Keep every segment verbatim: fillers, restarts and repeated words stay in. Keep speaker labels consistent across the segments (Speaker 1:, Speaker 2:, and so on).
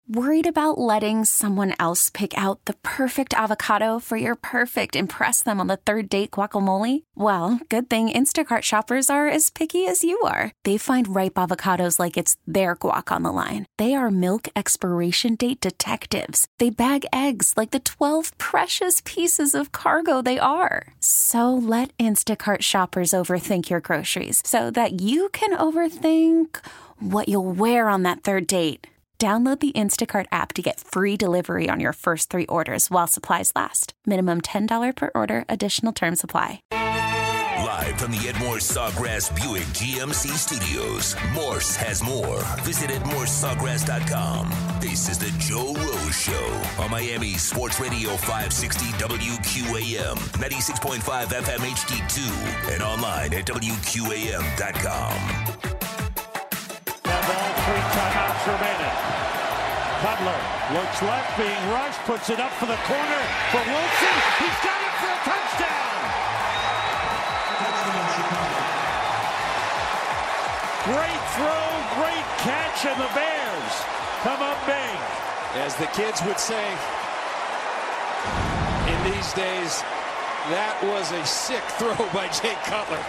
Speaker 1: Worried about letting someone else pick out the perfect avocado for your perfect impress them on the third date guacamole? Well, good thing Instacart shoppers are as picky as you are. They find ripe avocados like it's their guac on the line. They are milk expiration date detectives. They bag eggs like the twelve precious pieces of cargo they are. So let Instacart shoppers overthink your groceries so that you can overthink what you'll wear on that third date. Download the Instacart app to get free delivery on your first three orders while supplies last. Minimum ten dollars per order. Additional terms apply.
Speaker 2: Live from the Edmore Sawgrass Buick G M C studios, Morse has more. Visit ed morse sawgrass dot com. This is the Joe Rose Show on Miami Sports Radio five sixty W Q A M, ninety-six point five F M H D two, and online at W Q A M dot com.
Speaker 3: That ball, three timeouts remaining. Cutler looks left, being rushed, puts it up for the corner for Wilson. He's got it for a touchdown. Great throw, great catch, and the Bears come up big.
Speaker 4: As the kids would say in these days, that was a sick throw by Jay Cutler.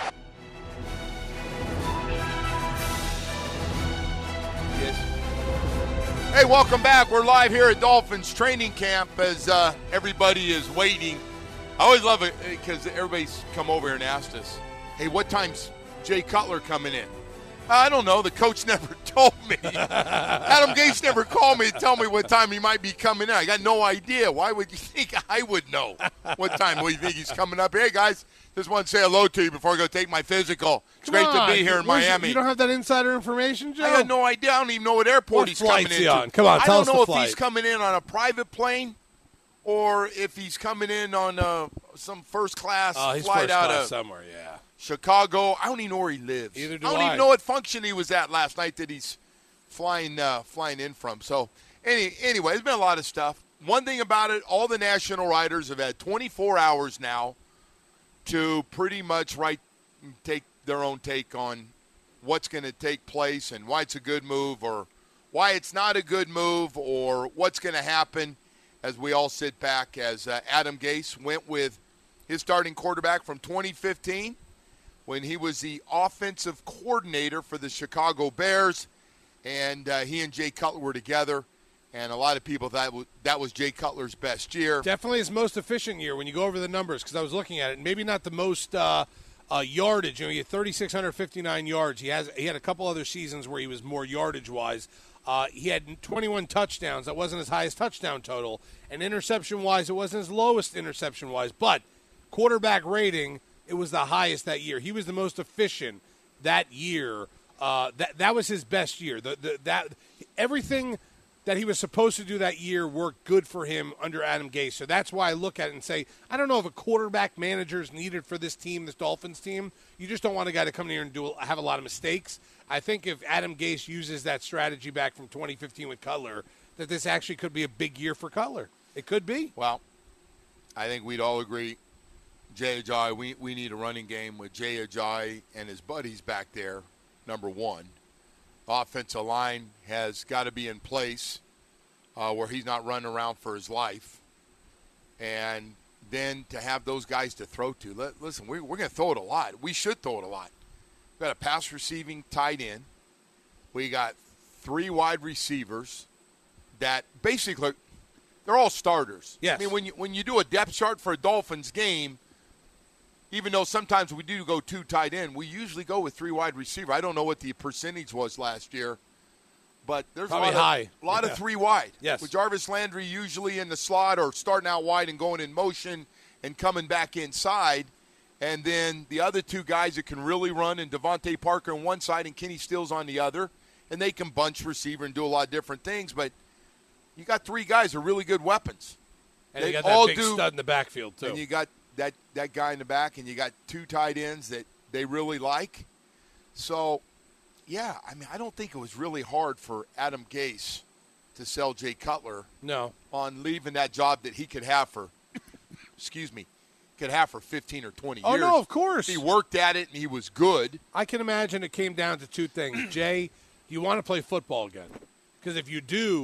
Speaker 5: Hey, welcome back. We're live here at Dolphins training camp as uh, everybody is waiting. I always love it because everybody's come over here and asked us, hey, what time's Jay Cutler coming in? I don't know. The coach never told me. Adam Gase never called me to tell me what time he might be coming in. I got no idea. Why would you think I would know what time we think he's coming up? Hey, guys, just want to say hello to you before I go take my physical. It's
Speaker 6: Come
Speaker 5: great
Speaker 6: on.
Speaker 5: to be here in
Speaker 6: Where's
Speaker 5: Miami.
Speaker 6: You don't have that insider information, Joe?
Speaker 5: I got no idea. I don't even know what airport
Speaker 6: What
Speaker 5: he's
Speaker 6: flight's
Speaker 5: coming
Speaker 6: he
Speaker 5: into.
Speaker 6: on? Come on,
Speaker 5: I
Speaker 6: tell
Speaker 5: don't
Speaker 6: us
Speaker 5: know
Speaker 6: the
Speaker 5: if he's
Speaker 6: flight.
Speaker 5: coming in on a private plane or if he's coming in on uh, some first-class
Speaker 6: Oh, he's
Speaker 5: flight
Speaker 6: first
Speaker 5: out
Speaker 6: class
Speaker 5: of
Speaker 6: somewhere, yeah.
Speaker 5: Chicago. I don't even know where he lives.
Speaker 6: Either do
Speaker 5: I don't
Speaker 6: I.
Speaker 5: even know what function he was at last night that he's flying uh, flying in from. So, any, anyway, there's been a lot of stuff. One thing about it, all the national writers have had twenty-four hours now to pretty much write, take their own take on what's going to take place and why it's a good move or why it's not a good move or what's going to happen as we all sit back as uh, Adam Gase went with his starting quarterback from twenty fifteen when he was the offensive coordinator for the Chicago Bears, and uh, he and Jay Cutler were together, and a lot of people thought w- that was Jay Cutler's best year.
Speaker 6: Definitely his most efficient year when you go over the numbers, because I was looking at it. Maybe not the most uh, uh, yardage. You know, he had three thousand six hundred fifty-nine yards. He has he had a couple other seasons where he was more yardage-wise. Uh, he had twenty-one touchdowns. That wasn't his highest touchdown total. And interception-wise, it wasn't his lowest interception-wise. But quarterback rating, it was the highest that year. He was the most efficient that year. Uh, that that was his best year. The, the that everything that he was supposed to do that year worked good for him under Adam Gase. So that's why I look at it and say, I don't know if a quarterback manager is needed for this team, this Dolphins team. You just don't want a guy to come in here and do have a lot of mistakes. I think if Adam Gase uses that strategy back from twenty fifteen with Cutler, that this actually could be a big year for Cutler. It could be.
Speaker 5: Well, I think we'd all agree, Jay Ajayi, we, we need a running game with Jay Ajayi and his buddies back there, number one. Offensive line has got to be in place uh, where he's not running around for his life. And then to have those guys to throw to. Let, listen, we, we're going to throw it a lot. We should throw it a lot. We've got a pass receiving tight end. We got three wide receivers that basically – they're all starters.
Speaker 6: Yes.
Speaker 5: I mean, when you when you do a depth chart for a Dolphins game, even though sometimes we do go two tight end, we usually go with three wide receiver. I don't know what the percentage was last year, but there's
Speaker 6: Probably
Speaker 5: a lot,
Speaker 6: high.
Speaker 5: Of, a lot
Speaker 6: Yeah.
Speaker 5: of three wide.
Speaker 6: Yes.
Speaker 5: With Jarvis Landry usually in the slot or starting out wide and going in motion and coming back inside. And then the other two guys that can really run, and Devontae Parker on one side and Kenny Stills on the other, and they can bunch receiver and do a lot of different things, but you got three guys who are really good weapons.
Speaker 6: And
Speaker 5: They
Speaker 6: you got that
Speaker 5: all
Speaker 6: big
Speaker 5: do-
Speaker 6: stud in the backfield, too.
Speaker 5: And you got that, that guy in the back, and you got two tight ends that they really like. So, yeah, I mean, I don't think it was really hard for Adam Gase to sell Jay Cutler
Speaker 6: No.
Speaker 5: on leaving that job that he could have for, excuse me, could have for fifteen or twenty
Speaker 6: Oh,
Speaker 5: years.
Speaker 6: no, of course.
Speaker 5: He worked at it, and he was good.
Speaker 6: I can imagine it came down to two things. Jay, do you want to play football again? Because if you do,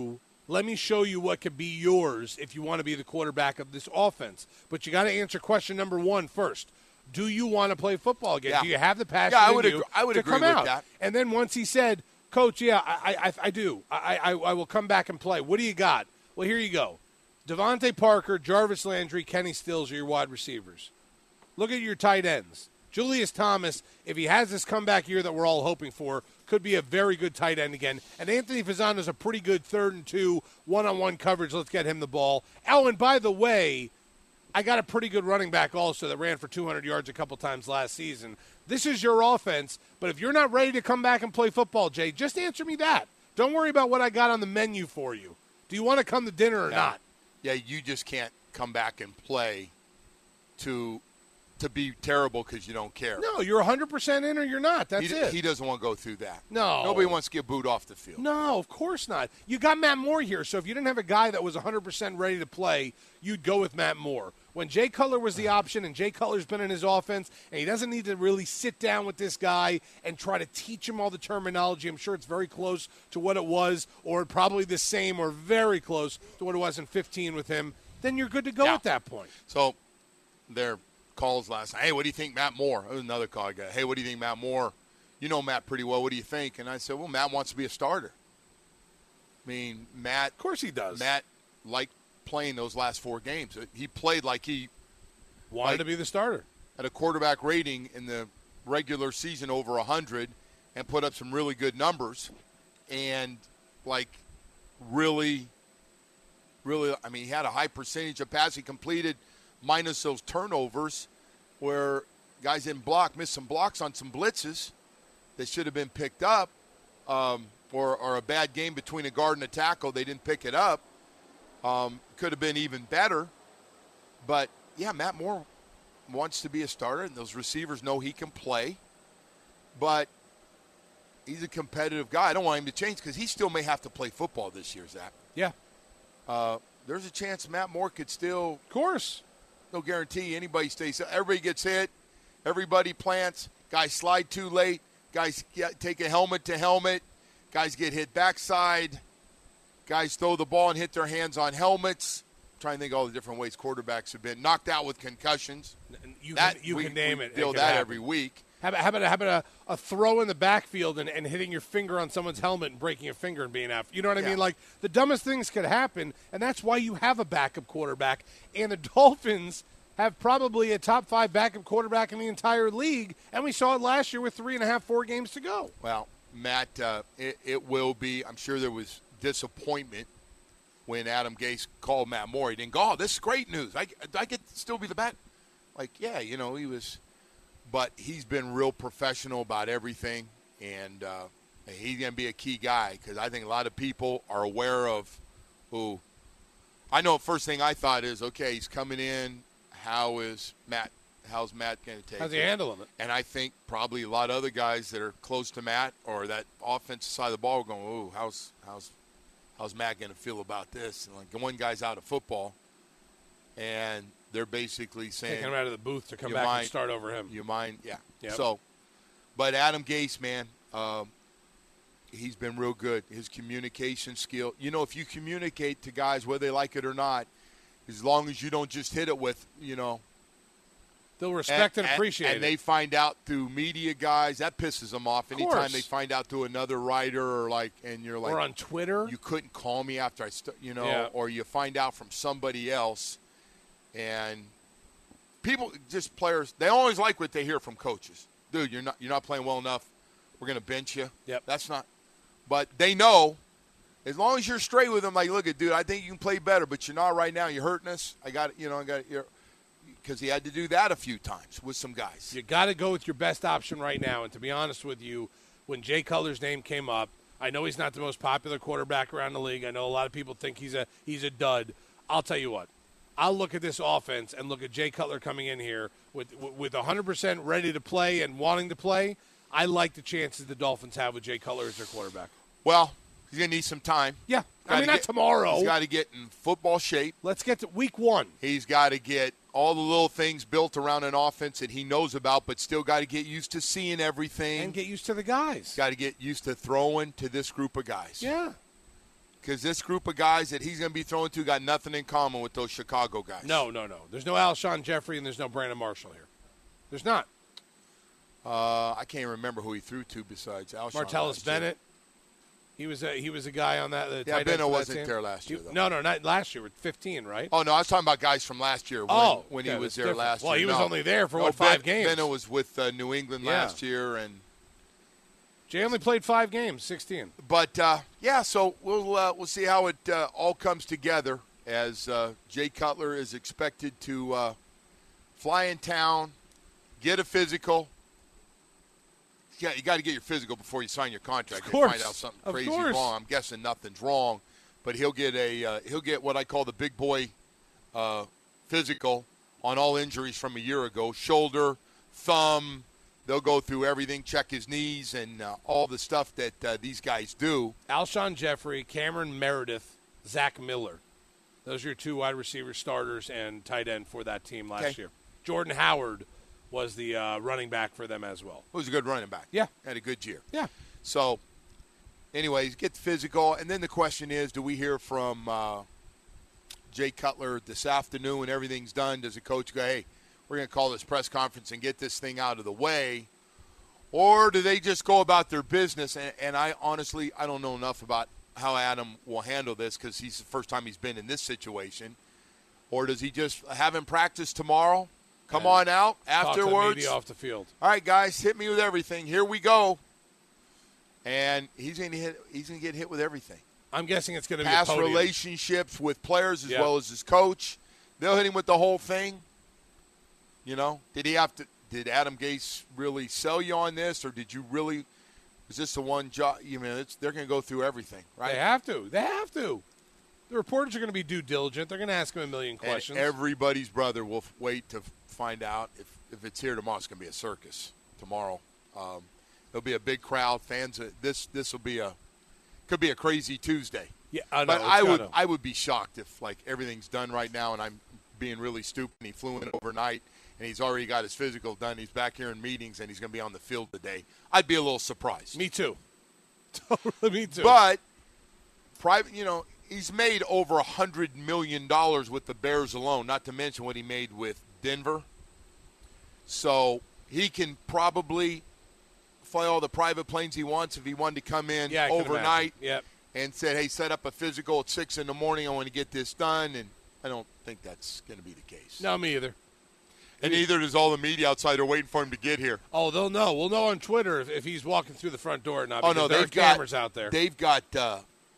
Speaker 6: Let me show you what could be yours if you want to be the quarterback of this offense. But you got to answer question number one first. Do you want to play football again?
Speaker 5: Yeah.
Speaker 6: Do you have the passion
Speaker 5: Yeah, I
Speaker 6: in
Speaker 5: would
Speaker 6: you
Speaker 5: agree, I would
Speaker 6: to
Speaker 5: agree
Speaker 6: come
Speaker 5: with
Speaker 6: out?
Speaker 5: that.
Speaker 6: And then once he said, Coach, yeah, I, I, I do. I, I, I will come back and play. What do you got? Well, here you go. Devontae Parker, Jarvis Landry, Kenny Stills are your wide receivers. Look at your tight ends. Julius Thomas, if he has this comeback year that we're all hoping for, could be a very good tight end again. And Anthony Fasano is a pretty good third and two, one-on-one coverage. Let's get him the ball. Oh, and by the way, I got a pretty good running back also that ran for two hundred yards a couple times last season. This is your offense, but if you're not ready to come back and play football, Jay, just answer me that. Don't worry about what I got on the menu for you. Do you want to come to dinner or
Speaker 5: yeah.
Speaker 6: not?
Speaker 5: Yeah, you just can't come back and play to to be terrible because you don't care.
Speaker 6: No, you're one hundred percent in or you're not. That's
Speaker 5: he,
Speaker 6: it.
Speaker 5: He doesn't want to go through that.
Speaker 6: No.
Speaker 5: Nobody wants to get booed off the field.
Speaker 6: No, of course not. You got Matt Moore here, so if you didn't have a guy that was one hundred percent ready to play, you'd go with Matt Moore. When Jay Cutler was the option, and Jay Cutler's been in his offense, and he doesn't need to really sit down with this guy and try to teach him all the terminology. I'm sure it's very close to what it was, or probably the same or very close to what it was in fifteen with him. Then you're good to go
Speaker 5: Yeah.
Speaker 6: at that point.
Speaker 5: So their calls last night, hey, what do you think Matt Moore? That was another call I got. Hey, what do you think Matt Moore? You know Matt pretty well. What do you think? And I said, well, Matt wants to be a starter. I mean, Matt.
Speaker 6: Of course he does.
Speaker 5: Matt liked playing those last four games. He played like he
Speaker 6: wanted
Speaker 5: like,
Speaker 6: to be the starter.
Speaker 5: Had a quarterback rating in the regular season over one hundred and put up some really good numbers. And, like, really, really, I mean, he had a high percentage of passes completed minus those turnovers where guys didn't block, missed some blocks on some blitzes that should have been picked up, um, or, or a bad game between a guard and a tackle. They didn't pick it up. Um, could have been even better. But, yeah, Matt Moore wants to be a starter, and those receivers know he can play. But he's a competitive guy. I don't want him to change because he still may have to play football this year, Zach.
Speaker 6: Yeah.
Speaker 5: Uh, there's a chance Matt Moore could still –
Speaker 6: Of course.
Speaker 5: No guarantee anybody stays. Everybody gets hit. Everybody plants. Guys slide too late. Guys get, take a helmet to helmet. Guys get hit backside. Guys throw the ball and hit their hands on helmets. I'm trying to think of all the different ways quarterbacks have been knocked out with concussions.
Speaker 6: You
Speaker 5: that,
Speaker 6: can, you
Speaker 5: we,
Speaker 6: can name
Speaker 5: we
Speaker 6: it.
Speaker 5: deal
Speaker 6: it
Speaker 5: that
Speaker 6: happen.
Speaker 5: every week.
Speaker 6: How about, how about, how about a, a throw in the backfield and, and hitting your finger on someone's helmet and breaking a finger and being out? You know what I
Speaker 5: Yeah.
Speaker 6: mean? Like, the dumbest things could happen, and that's why you have a backup quarterback. And the Dolphins have probably a top five backup quarterback in the entire league, and we saw it last year with three and a half, four games to go.
Speaker 5: Well, Matt, uh, it, it will be – I'm sure there was disappointment when Adam Gase called Matt Moore. He didn't go, oh, this is great news. I, I get to still be the back. Like, yeah, you know, he was – but he's been real professional about everything, and uh, he's going to be a key guy because I think a lot of people are aware of who – I know first thing I thought is, okay, he's coming in. How is Matt – how's Matt going to take
Speaker 6: How's he
Speaker 5: it?
Speaker 6: handling it?
Speaker 5: And I think probably a lot of other guys that are close to Matt or that offensive side of the ball are going, ooh, how's how's how's Matt going to feel about this? And like the one guy's out of football, and they're basically saying,
Speaker 6: Taking him out of the booth to come
Speaker 5: you
Speaker 6: back
Speaker 5: mind-
Speaker 6: and start over him.
Speaker 5: you mind? Yeah.
Speaker 6: Yep.
Speaker 5: So, but Adam Gase, man, um, he's been real good. His communication skill. You know, if you communicate to guys whether they like it or not, as long as you don't just hit it with, you know,
Speaker 6: They'll respect and,
Speaker 5: and
Speaker 6: appreciate
Speaker 5: and
Speaker 6: it.
Speaker 5: they find out through media guys, that pisses them off. Anytime
Speaker 6: course.
Speaker 5: they find out through another writer or like, and you're like,
Speaker 6: or on Twitter.
Speaker 5: you couldn't call me after I, st-, you know,
Speaker 6: Yeah.
Speaker 5: or you find out from somebody else, and people, just players, they always like what they hear from coaches. Dude, you're not you're not playing well enough. We're gonna bench you.
Speaker 6: Yep.
Speaker 5: That's not. But they know, as long as you're straight with them, like, look at dude, I think you can play better, but you're not right now. You're hurting us. I got you know, I got you're. Because he had to do that a few times with some guys.
Speaker 6: You got to go with your best option right now. And to be honest with you, when Jay Cutler's name came up, I know he's not the most popular quarterback around the league. I know a lot of people think he's a he's a dud. I'll tell you what. I'll look at this offense and look at Jay Cutler coming in here with with one hundred percent ready to play and wanting to play. I like the chances the Dolphins have with Jay Cutler as their quarterback.
Speaker 5: Well, he's going to need some time.
Speaker 6: Yeah. I
Speaker 5: Gotta
Speaker 6: mean, not
Speaker 5: get-
Speaker 6: tomorrow.
Speaker 5: He's got to get in football shape.
Speaker 6: Let's get to week one.
Speaker 5: He's got to get all the little things built around an offense that he knows about, but still got to get used to seeing everything.
Speaker 6: And get used to the guys.
Speaker 5: Got to get used to throwing to this group of guys.
Speaker 6: Yeah.
Speaker 5: Because this group of guys that he's going to be throwing to got nothing in common with those Chicago guys.
Speaker 6: No, no, no. There's no Alshon Jeffrey and there's no Brandon Marshall here. There's not.
Speaker 5: Uh, I can't remember who he threw to besides Alshon.
Speaker 6: Martellus Bennett. He was a he was a guy on that. The
Speaker 5: Yeah,
Speaker 6: tight end
Speaker 5: Bennett
Speaker 6: for that
Speaker 5: wasn't
Speaker 6: team.
Speaker 5: there last year,
Speaker 6: He-
Speaker 5: though.
Speaker 6: No, no, not last year. With fifteen, right?
Speaker 5: Oh, no, I was talking about guys from last year when,
Speaker 6: Oh,
Speaker 5: when
Speaker 6: okay,
Speaker 5: he was
Speaker 6: that's
Speaker 5: there
Speaker 6: different.
Speaker 5: last
Speaker 6: Well,
Speaker 5: year.
Speaker 6: he was
Speaker 5: No.
Speaker 6: only there for,
Speaker 5: No,
Speaker 6: what, five
Speaker 5: Ben-
Speaker 6: games?
Speaker 5: Bennett was with uh, New England
Speaker 6: Yeah.
Speaker 5: last year. and
Speaker 6: Jay only played five games, sixteen.
Speaker 5: But, uh, yeah, so we'll, uh, we'll see how it uh, all comes together as uh, Jay Cutler is expected to uh, fly in town, get a physical. Yeah, you got to get your physical before you sign your contract.
Speaker 6: Of
Speaker 5: You find
Speaker 6: course.
Speaker 5: out something
Speaker 6: Of
Speaker 5: crazy
Speaker 6: course.
Speaker 5: wrong. I'm guessing nothing's wrong, but he'll get a uh, he'll get what I call the big boy uh, physical on all injuries from a year ago: shoulder, thumb. They'll go through everything, check his knees, and uh, all the stuff that uh, these guys do.
Speaker 6: Alshon Jeffrey, Cameron Meredith, Zach Miller. Those are your two wide receiver starters and tight end for that team last
Speaker 5: Okay.
Speaker 6: year. Jordan Howard was the uh, running back for them as well.
Speaker 5: He was a good running back.
Speaker 6: Yeah.
Speaker 5: Had a good year.
Speaker 6: Yeah.
Speaker 5: So, anyways, get the physical. And then the question is, do we hear from uh, Jay Cutler this afternoon when everything's done? Does the coach go, hey, we're going to call this press conference and get this thing out of the way? Or do they just go about their business? And, and I honestly, I don't know enough about how Adam will handle this because he's the first time he's been in this situation. Or does he just have him practice tomorrow? Come
Speaker 6: And
Speaker 5: on out
Speaker 6: Talk to the
Speaker 5: afterwards.
Speaker 6: media off the field.
Speaker 5: All right, guys, hit me with everything. Here we go. And he's going to hit. He's going to get hit with everything.
Speaker 6: I'm guessing it's going to be
Speaker 5: Past
Speaker 6: a podium.
Speaker 5: relationships with players as
Speaker 6: Yeah.
Speaker 5: well as his coach. They'll hit him with the whole thing. You know, did he have to? Did Adam Gase really sell you on this, or did you really? Was this the one job? You mean it's, they're going to go through everything, right?
Speaker 6: They have to. They have to. The reporters are going to be due diligent. They're going to ask him a million
Speaker 5: And
Speaker 6: questions.
Speaker 5: everybody's brother will f- wait to f- find out if, if it's here tomorrow. It's going to be a circus tomorrow. Um, there'll be a big crowd. Fans. uh, This this will be a could be a crazy Tuesday.
Speaker 6: yeah, I know.
Speaker 5: But
Speaker 6: it's
Speaker 5: I would
Speaker 6: gonna.
Speaker 5: I would be shocked if like everything's done right now and I'm being really stupid. And he flew in overnight and he's already got his physical done. He's back here in meetings and he's going to be on the field today. I'd be a little surprised.
Speaker 6: Me too. Totally, me too.
Speaker 5: But private, you know, he's made over a hundred million dollars with the Bears alone. Not to mention what he made with Denver. So he can probably fly all the private planes he wants if he wanted to come in
Speaker 6: yeah, I can
Speaker 5: overnight
Speaker 6: imagine. Yep.
Speaker 5: and said, hey, set up a physical at six in the morning. I want to get this done. And I don't think that's going to be the case.
Speaker 6: No, me either.
Speaker 5: And neither does all the media outside are waiting for him to get here.
Speaker 6: Oh, they'll know. We'll know on Twitter if, if he's walking through the front door or not.
Speaker 5: Oh,
Speaker 6: because
Speaker 5: no,
Speaker 6: there
Speaker 5: they've
Speaker 6: are
Speaker 5: got
Speaker 6: cameras out there.
Speaker 5: They've got uh,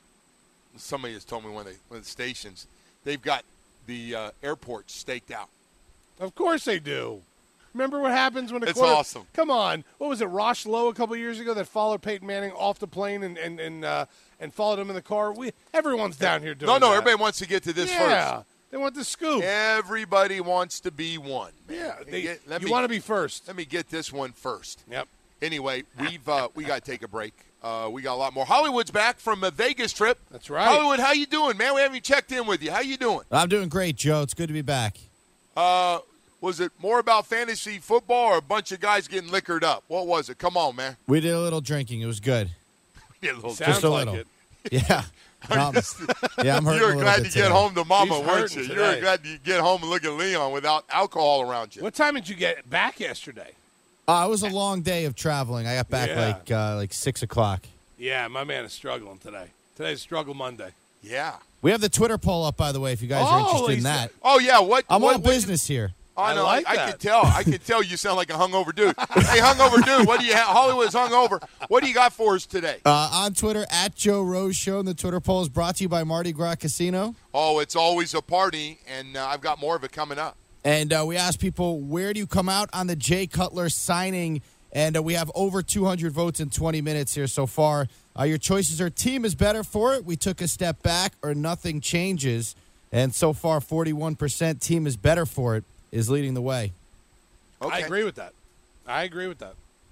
Speaker 5: somebody has told me one of the, one of the stations, they've got the uh, airport staked out.
Speaker 6: Of course they do. Remember what happens when a
Speaker 5: It's
Speaker 6: quarter-
Speaker 5: awesome.
Speaker 6: Come on. What was it, Rosh Lowe a couple years ago that followed Peyton Manning off the plane and and and, uh, and followed him in the car? We Everyone's down here doing
Speaker 5: No, no,
Speaker 6: that.
Speaker 5: everybody wants to get to this
Speaker 6: yeah,
Speaker 5: first.
Speaker 6: they want the scoop.
Speaker 5: Everybody wants to be one. Man.
Speaker 6: Yeah, they,
Speaker 5: Get- let
Speaker 6: you
Speaker 5: me-
Speaker 6: want to be first.
Speaker 5: Let me get this one first.
Speaker 6: Yep.
Speaker 5: Anyway, we've uh, we got to take a break. Uh, we got a lot more. Hollywood's back from a Vegas trip.
Speaker 6: That's right.
Speaker 5: Hollywood, how you doing, man? We haven't checked in with you. How you doing?
Speaker 7: I'm doing great, Joe. It's good to be back.
Speaker 5: Uh, was it more about fantasy football or a bunch of guys getting liquored up? What was it? Come on, man.
Speaker 7: We did a little drinking. It was good.
Speaker 5: Yeah, a little
Speaker 6: Sounds
Speaker 7: Just a
Speaker 6: like
Speaker 7: little.
Speaker 6: it.
Speaker 7: Yeah. Um, yeah, I'm hurting
Speaker 5: You
Speaker 7: a
Speaker 5: were
Speaker 7: little
Speaker 5: glad
Speaker 7: bit
Speaker 5: to
Speaker 7: today.
Speaker 5: get home to Mama,
Speaker 6: He's
Speaker 5: weren't
Speaker 6: hurting
Speaker 5: you? You
Speaker 6: today.
Speaker 5: were glad to get home and look at Leon without alcohol around you.
Speaker 6: What time did you get back yesterday?
Speaker 7: Uh, it was a long day of traveling. I got back
Speaker 6: Yeah.
Speaker 7: like uh, like six o'clock.
Speaker 6: Yeah, my man is struggling today. Today's Struggle Monday.
Speaker 5: Yeah.
Speaker 7: We have the Twitter poll up, by the way, if you guys are
Speaker 6: Oh,
Speaker 7: interested in
Speaker 6: he's-
Speaker 7: that.
Speaker 5: Oh yeah. What?
Speaker 7: I'm
Speaker 5: what,
Speaker 7: on
Speaker 5: what-
Speaker 7: business here.
Speaker 5: Oh,
Speaker 6: I
Speaker 5: no,
Speaker 6: like
Speaker 5: I, I
Speaker 6: that.
Speaker 5: could tell. I could tell you sound like a hungover dude. Hey, hungover dude, what do you have? Hollywood's hungover. What do you got for us today?
Speaker 7: Uh, on Twitter, at Joe Rose Show, and the Twitter poll is brought to you by Mardi Gras Casino.
Speaker 5: Oh, it's always a party, and uh, I've got more of it coming up.
Speaker 7: And uh, we asked people, where do you come out on the Jay Cutler signing? And uh, we have over two hundred votes in twenty minutes here so far. Uh, your choices are team is better for it, we took a step back, or nothing changes. And so far, forty-one percent team is better for it is leading the way.
Speaker 5: Okay.
Speaker 6: I agree with that. I agree with that.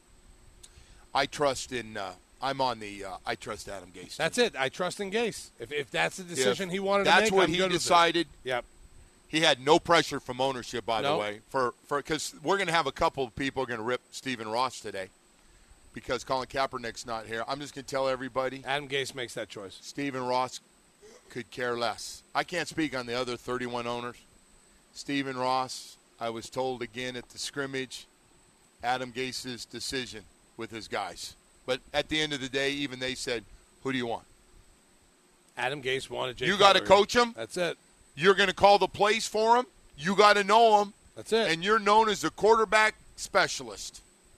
Speaker 5: I trust in. Uh, I'm on the. Uh, I trust Adam Gase.
Speaker 6: That's it. I trust in Gase. If if that's the decision
Speaker 5: If
Speaker 6: he wanted to
Speaker 5: That's
Speaker 6: make,
Speaker 5: what
Speaker 6: I'm
Speaker 5: he
Speaker 6: good with it.
Speaker 5: decided.
Speaker 6: Yep.
Speaker 5: He had no pressure from ownership, by the
Speaker 6: No.
Speaker 5: way, for for because we're going to have a couple of people going to rip Stephen Ross today because Colin Kaepernick's not here. I'm just going to tell everybody,
Speaker 6: Adam Gase makes that choice.
Speaker 5: Stephen Ross could care less. I can't speak on the other thirty-one owners. Stephen Ross, I was told again at the scrimmage, Adam Gase's decision with his guys. But at the end of the day, even they said, who do you want?
Speaker 6: Adam Gase wanted Jay
Speaker 5: You got to
Speaker 6: Cutler.
Speaker 5: coach him.
Speaker 6: That's it.
Speaker 5: You're going to call the plays for him. You got to know him.
Speaker 6: That's it.
Speaker 5: And you're known as the quarterback specialist.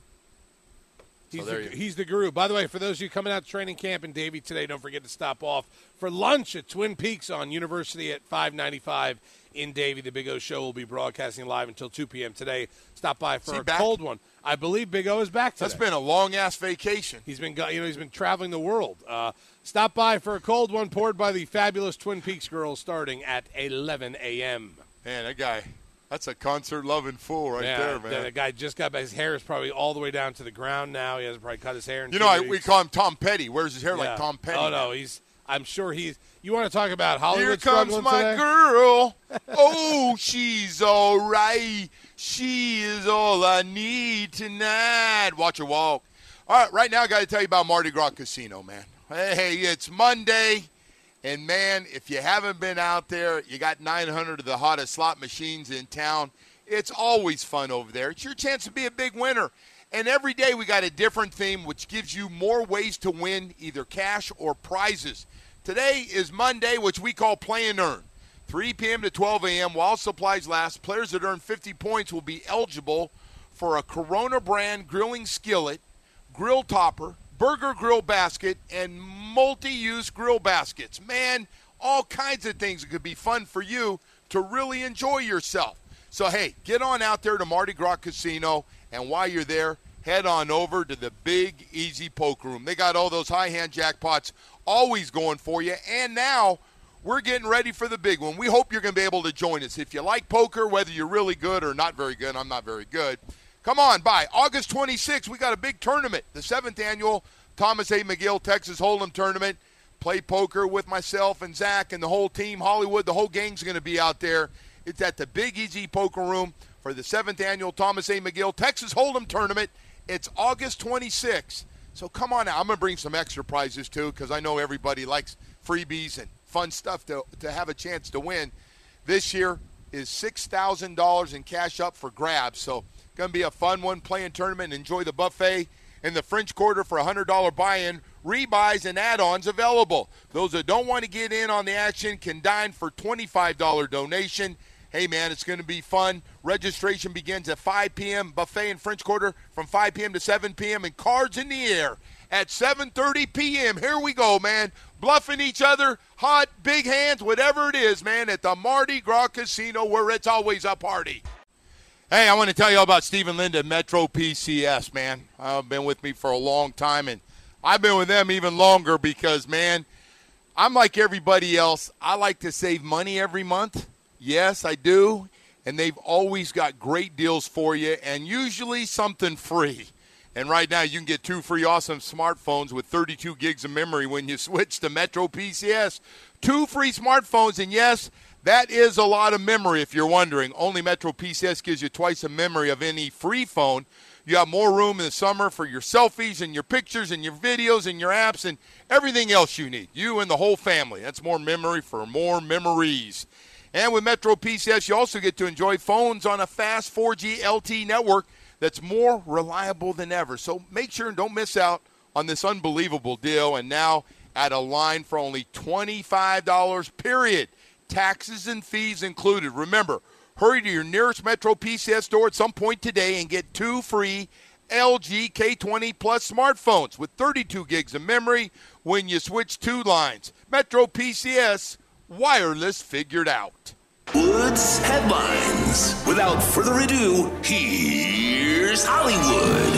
Speaker 6: He's,
Speaker 5: so
Speaker 6: the,
Speaker 5: you
Speaker 6: he's the guru. By the way, for those of you coming out to training camp in Davie today, don't forget to stop off for lunch at Twin Peaks on University at five ninety-five in Davie. The Big O Show will be broadcasting live until two p.m. today. Stop by for a
Speaker 5: back?
Speaker 6: cold one. I believe Big O is back today.
Speaker 5: That's been a long-ass vacation.
Speaker 6: He's been, you know, he's been traveling the world. Uh, stop by for a cold one poured by the fabulous Twin Peaks girls starting at eleven a.m.
Speaker 5: Man, that guy, that's a concert-loving fool right
Speaker 6: yeah,
Speaker 5: there, man.
Speaker 6: The, the guy just got back. His hair is probably all the way down to the ground now. He hasn't probably cut his hair in
Speaker 5: You
Speaker 6: two
Speaker 5: know, I,
Speaker 6: weeks.
Speaker 5: we call him Tom Petty. Wears his hair
Speaker 6: Yeah.
Speaker 5: like Tom Petty.
Speaker 6: Oh, no, he's – I'm sure he's – you want to talk about Hollywood
Speaker 5: Here comes
Speaker 6: struggling
Speaker 5: my
Speaker 6: today?
Speaker 5: girl. Oh, she's all right. She is all I need tonight. Watch her walk. All right, right now I got to tell you about Mardi Gras Casino, man. Hey, it's Monday, and, man, if you haven't been out there, you got nine hundred of the hottest slot machines in town. It's always fun over there. It's your chance to be a big winner. And every day we got a different theme, which gives you more ways to win either cash or prizes. Today is Monday, which we call Play and Earn. three p.m. to twelve a.m. while supplies last. Players that earn fifty points will be eligible for a Corona brand grilling skillet, grill topper, burger grill basket, and multi-use grill baskets. Man, all kinds of things that could be fun for you to really enjoy yourself. So, hey, get on out there to Mardi Gras Casino, and while you're there, head on over to the Big Easy Poker Room. They got all those high-hand jackpots always going for you, and now we're getting ready for the big one. We hope you're going to be able to join us. If you like poker, whether you're really good or not very good, I'm not very good, come on by. August twenty-sixth, we got a big tournament, the seventh annual Thomas A. McGill Texas Hold'em Tournament. Play poker with myself and Zach and the whole team. Hollywood, the whole gang's going to be out there. It's at the Big Easy Poker Room for the seventh annual Thomas A. McGill Texas Hold'em Tournament. It's August twenty-sixth. So come on out. I'm going to bring some extra prizes, too, because I know everybody likes freebies and fun stuff to, to have a chance to win. This year is six thousand dollars in cash up for grabs. So going to be a fun one, playing tournament, enjoy the buffet in the French Quarter for a one hundred dollars buy-in, rebuys and add-ons available. Those that don't want to get in on the action can dine for twenty-five dollars donation. Hey, man, it's going to be fun. Registration begins at five p.m. Buffet in French Quarter from five p.m. to seven p.m. and cards in the air at seven thirty p.m. Here we go, man. Bluffing each other, hot, big hands, whatever it is, man, at the Mardi Gras Casino where it's always a party. Hey, I want to tell you all about Stephen Lind at Metro P C S, man. I've been with me for a long time, and I've been with them even longer because, man, I'm like everybody else. I like to save money every month. Yes, I do. And they've always got great deals for you and usually something free. And right now you can get two free awesome smartphones with thirty-two gigs of memory when you switch to Metro P C S. Two free smartphones, and yes, that is a lot of memory if you're wondering. Only Metro P C S gives you twice the memory of any free phone. You have more room in the summer for your selfies and your pictures and your videos and your apps and everything else you need. You and the whole family. That's more memory for more memories. And with Metro P C S, you also get to enjoy phones on a fast four G L T E network that's more reliable than ever. So make sure and don't miss out on this unbelievable deal. And now at a line for only twenty-five dollars, period. Taxes and fees included. Remember, hurry to your nearest Metro P C S store at some point today and get two free L G K twenty Plus smartphones with thirty-two gigs of memory when you switch two lines. Metro P C S, wireless figured out.
Speaker 2: Woods headlines. Without further ado, here's Hollywood.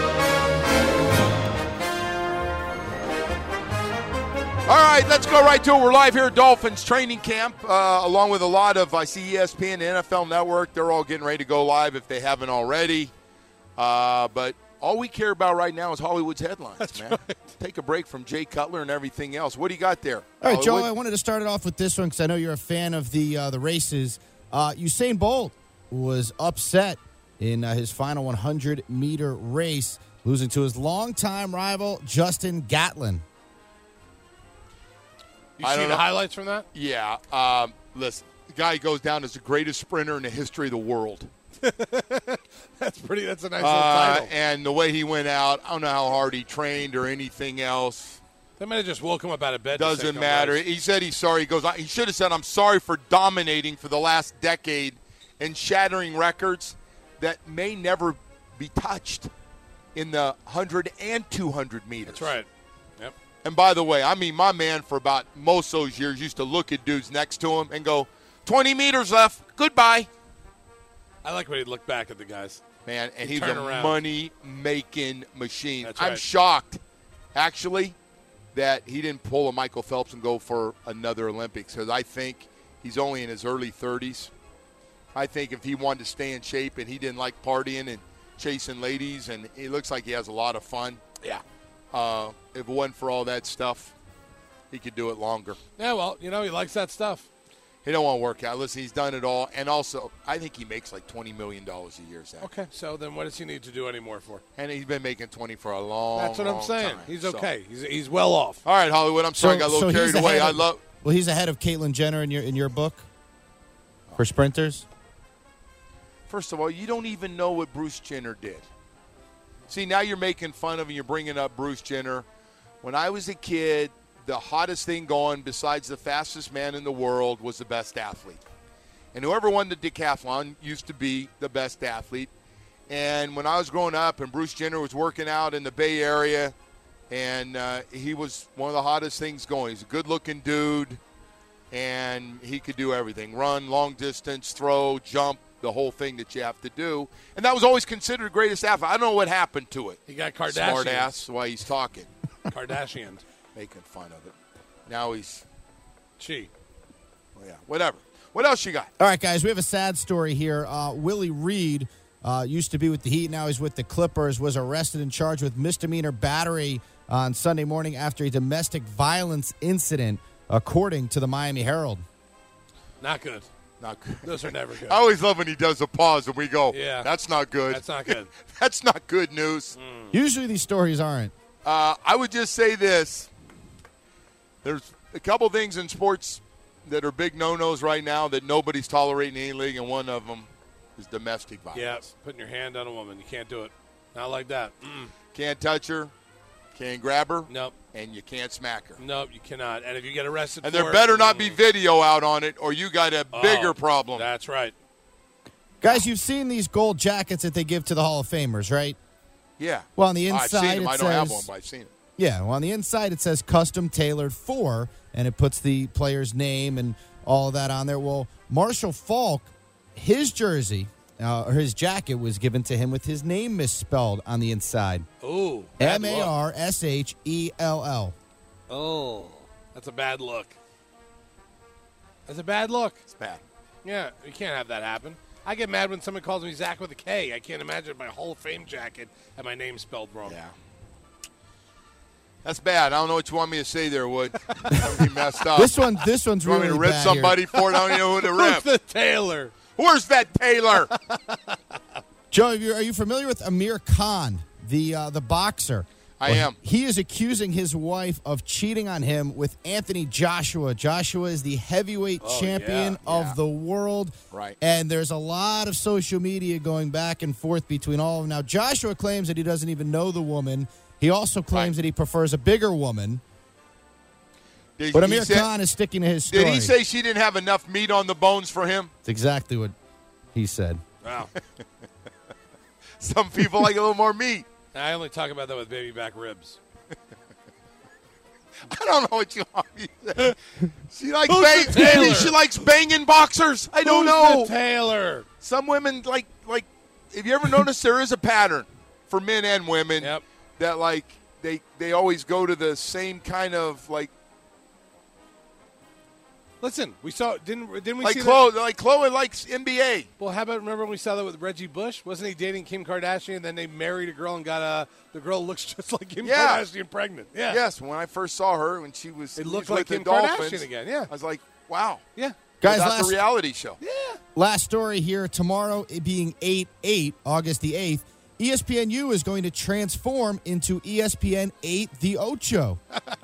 Speaker 5: All right, let's go right to it. We're live here at Dolphins training camp, uh, along with a lot of, I see E S P N, N F L Network. They're all getting ready to go live if they haven't already. Uh, but all we care about right now is Hollywood's headlines,
Speaker 6: That's
Speaker 5: man.
Speaker 6: right.
Speaker 5: Take a break from Jay Cutler and everything else. What do you got there?
Speaker 7: All right, Joe,
Speaker 5: Hollywood?
Speaker 7: I wanted to start it off with this one because I know you're a fan of the uh, the races. Uh, Usain Bolt was upset in uh, his final one hundred meter race, losing to his longtime rival, Justin Gatlin.
Speaker 6: You
Speaker 5: I
Speaker 6: see
Speaker 5: don't
Speaker 6: the
Speaker 5: know.
Speaker 6: highlights from that?
Speaker 5: Yeah. Um, listen, the guy goes down as the greatest sprinter in the history of the world.
Speaker 6: That's pretty. That's a nice little
Speaker 5: Uh,
Speaker 6: title.
Speaker 5: and the way he went out, I don't know how hard he trained or anything else.
Speaker 6: They might have just woke him up out of bed. to say,
Speaker 5: Doesn't
Speaker 6: "Come
Speaker 5: matter.
Speaker 6: race."
Speaker 5: He said he's sorry. He goes. He should have said, "I'm sorry for dominating for the last decade and shattering records that may never be touched in the one hundred and two hundred meters."
Speaker 6: That's right. Yep.
Speaker 5: And by the way, I mean, my man for about most of those years used to look at dudes next to him and go, twenty meters left. Goodbye.
Speaker 6: I like when he'd look back at the guys.
Speaker 5: Man, and
Speaker 6: He'd
Speaker 5: he's
Speaker 6: turn
Speaker 5: a
Speaker 6: around.
Speaker 5: money-making machine.
Speaker 6: That's
Speaker 5: I'm
Speaker 6: right.
Speaker 5: shocked, actually, that he didn't pull a Michael Phelps and go for another Olympics, because I think he's only in his early thirties. I think if he wanted to stay in shape and he didn't like partying and chasing ladies, and he looks like he has a lot of fun.
Speaker 6: Yeah.
Speaker 5: Uh, if it wasn't for all that stuff, he could do it longer.
Speaker 6: Yeah, well, you know, he likes that stuff.
Speaker 5: He don't want to work out. Listen, he's done it all. And also, I think he makes like twenty million dollars a year, Zach.
Speaker 6: Okay, so then what does he need to do anymore for?
Speaker 5: And he's been making twenty for a long,
Speaker 6: That's what I'm
Speaker 5: long
Speaker 6: saying.
Speaker 5: time.
Speaker 6: He's
Speaker 5: So-
Speaker 6: okay. He's he's well off.
Speaker 5: All right, Hollywood. I'm sorry, I got a little
Speaker 7: he's
Speaker 5: carried
Speaker 7: ahead
Speaker 5: away.
Speaker 7: of-
Speaker 5: I love.
Speaker 7: Well, he's ahead of Caitlyn Jenner in your in your book for sprinters.
Speaker 5: First of all, you don't even know what Bruce Jenner did. See, now you're making fun of and you're bringing up Bruce Jenner. When I was a kid, the hottest thing going, besides the fastest man in the world, was the best athlete. And whoever won the decathlon used to be the best athlete. And when I was growing up and Bruce Jenner was working out in the Bay Area, and uh, he was one of the hottest things going. He's a good-looking dude, and he could do everything. Run, long distance, throw, jump, the whole thing that you have to do. And that was always considered the greatest athlete. I don't know what happened to it.
Speaker 6: He got Kardashian.
Speaker 5: Smart ass, why he's talking.
Speaker 6: Kardashian.
Speaker 5: Making fun of it. Now he's,
Speaker 6: She.
Speaker 5: well, yeah, whatever. What else you got?
Speaker 7: All right, guys, we have a sad story here. Uh, Willie Reed uh, used to be with the Heat. Now he's with the Clippers, was arrested and charged with misdemeanor battery on Sunday morning after a domestic violence incident, according to the Miami Herald.
Speaker 6: Not good.
Speaker 5: Not good.
Speaker 6: Those are never good.
Speaker 5: I always love when he does a pause and we go,
Speaker 6: Yeah.
Speaker 5: that's not good.
Speaker 6: That's not good.
Speaker 5: That's not good news.
Speaker 7: Usually these stories aren't.
Speaker 5: Uh, I would just say this. There's a couple things in sports that are big no-nos right now that nobody's tolerating in any league, and one of them is domestic violence.
Speaker 6: Yeah, putting your hand on a woman. You can't do it. Not like that. Mm-mm.
Speaker 5: Can't touch her, can't grab her,
Speaker 6: Nope.
Speaker 5: and you can't smack her.
Speaker 6: Nope, you cannot. And if you get arrested
Speaker 5: And
Speaker 6: for
Speaker 5: there
Speaker 6: it,
Speaker 5: better not be
Speaker 6: mm,
Speaker 5: video out on it, or you got a
Speaker 6: oh,
Speaker 5: bigger problem.
Speaker 6: That's right.
Speaker 7: Guys, you've seen these gold jackets that they give to the Hall of Famers, right?
Speaker 5: Yeah.
Speaker 7: Well, on the
Speaker 5: I've
Speaker 7: inside,
Speaker 5: seen them.
Speaker 7: it
Speaker 5: I don't have
Speaker 7: says-
Speaker 5: one, but I've seen it.
Speaker 7: Yeah, well, on the inside it says custom tailored for, and it puts the player's name and all of that on there. Well, Marshall Faulk, his jersey, uh, or his jacket was given to him with his name misspelled on the inside.
Speaker 6: Ooh. bad
Speaker 7: M A
Speaker 6: look.
Speaker 7: R S H E L L.
Speaker 6: Oh. That's a bad look. That's a bad look.
Speaker 5: It's bad.
Speaker 6: Yeah, you can't have that happen. I get mad when someone calls me Zach with a K. I can't imagine my Hall of Fame jacket and my name spelled wrong.
Speaker 5: Yeah. That's bad. I don't know what you want me to say there, Wood. That would be messed up.
Speaker 7: This one, this one's
Speaker 5: you want
Speaker 7: really
Speaker 5: me to rip
Speaker 7: bad
Speaker 5: somebody for it? I don't even know who to
Speaker 6: Who's
Speaker 5: rip.
Speaker 6: the tailor?
Speaker 5: Where's that Taylor?
Speaker 7: Here. Joe, are you, are you familiar with Amir Khan, the uh, the boxer?
Speaker 5: I am.
Speaker 7: He is accusing his wife of cheating on him with Anthony Joshua. Joshua is the heavyweight
Speaker 6: Oh,
Speaker 7: champion
Speaker 6: yeah,
Speaker 7: of
Speaker 5: yeah.
Speaker 7: the world.
Speaker 5: Right.
Speaker 7: And there's a lot of social media going back and forth between all of them. Now, Joshua claims that he doesn't even know the woman. He also claims
Speaker 5: Right.
Speaker 7: that he prefers a bigger woman.
Speaker 5: Did,
Speaker 7: But
Speaker 5: he
Speaker 7: Amir
Speaker 5: said-
Speaker 7: Khan is sticking to his story.
Speaker 5: Did he say she didn't have enough meat on the bones for him?
Speaker 7: It's exactly what he said.
Speaker 6: Wow.
Speaker 5: Some people like a little more meat.
Speaker 6: I only talk about that with baby back ribs.
Speaker 5: I don't know what you want me to say. She likes
Speaker 6: Who's
Speaker 5: bang-
Speaker 6: the Taylor?
Speaker 5: maybe she likes banging boxers. I don't
Speaker 6: Who's
Speaker 5: know.
Speaker 6: the tailor?
Speaker 5: Some women like like. Have you ever noticed there is a pattern for men and women
Speaker 6: Yep.
Speaker 5: that like they they always go to the same kind of like
Speaker 6: Listen, we saw didn't didn't we
Speaker 5: like
Speaker 6: see
Speaker 5: Chloe like Chloe likes N B A.
Speaker 6: that? Well, how about remember when we saw that with Reggie Bush? Wasn't he dating Kim Kardashian? And then they married a girl and got a the girl looks just like Kim
Speaker 5: Yeah.
Speaker 6: Kardashian pregnant. Yeah.
Speaker 5: Yes, when I first saw her when she was
Speaker 6: It looked
Speaker 5: with
Speaker 6: like
Speaker 5: the
Speaker 6: Kim
Speaker 5: Dolphins,
Speaker 6: Kardashian again, yeah.
Speaker 5: I was like, wow.
Speaker 6: Yeah.
Speaker 7: Guys,
Speaker 5: That's
Speaker 7: last,
Speaker 5: the reality show.
Speaker 7: last story here. Tomorrow, it being eight eight, August the eighth, E S P N U is going to transform into E S P N eight The Ocho.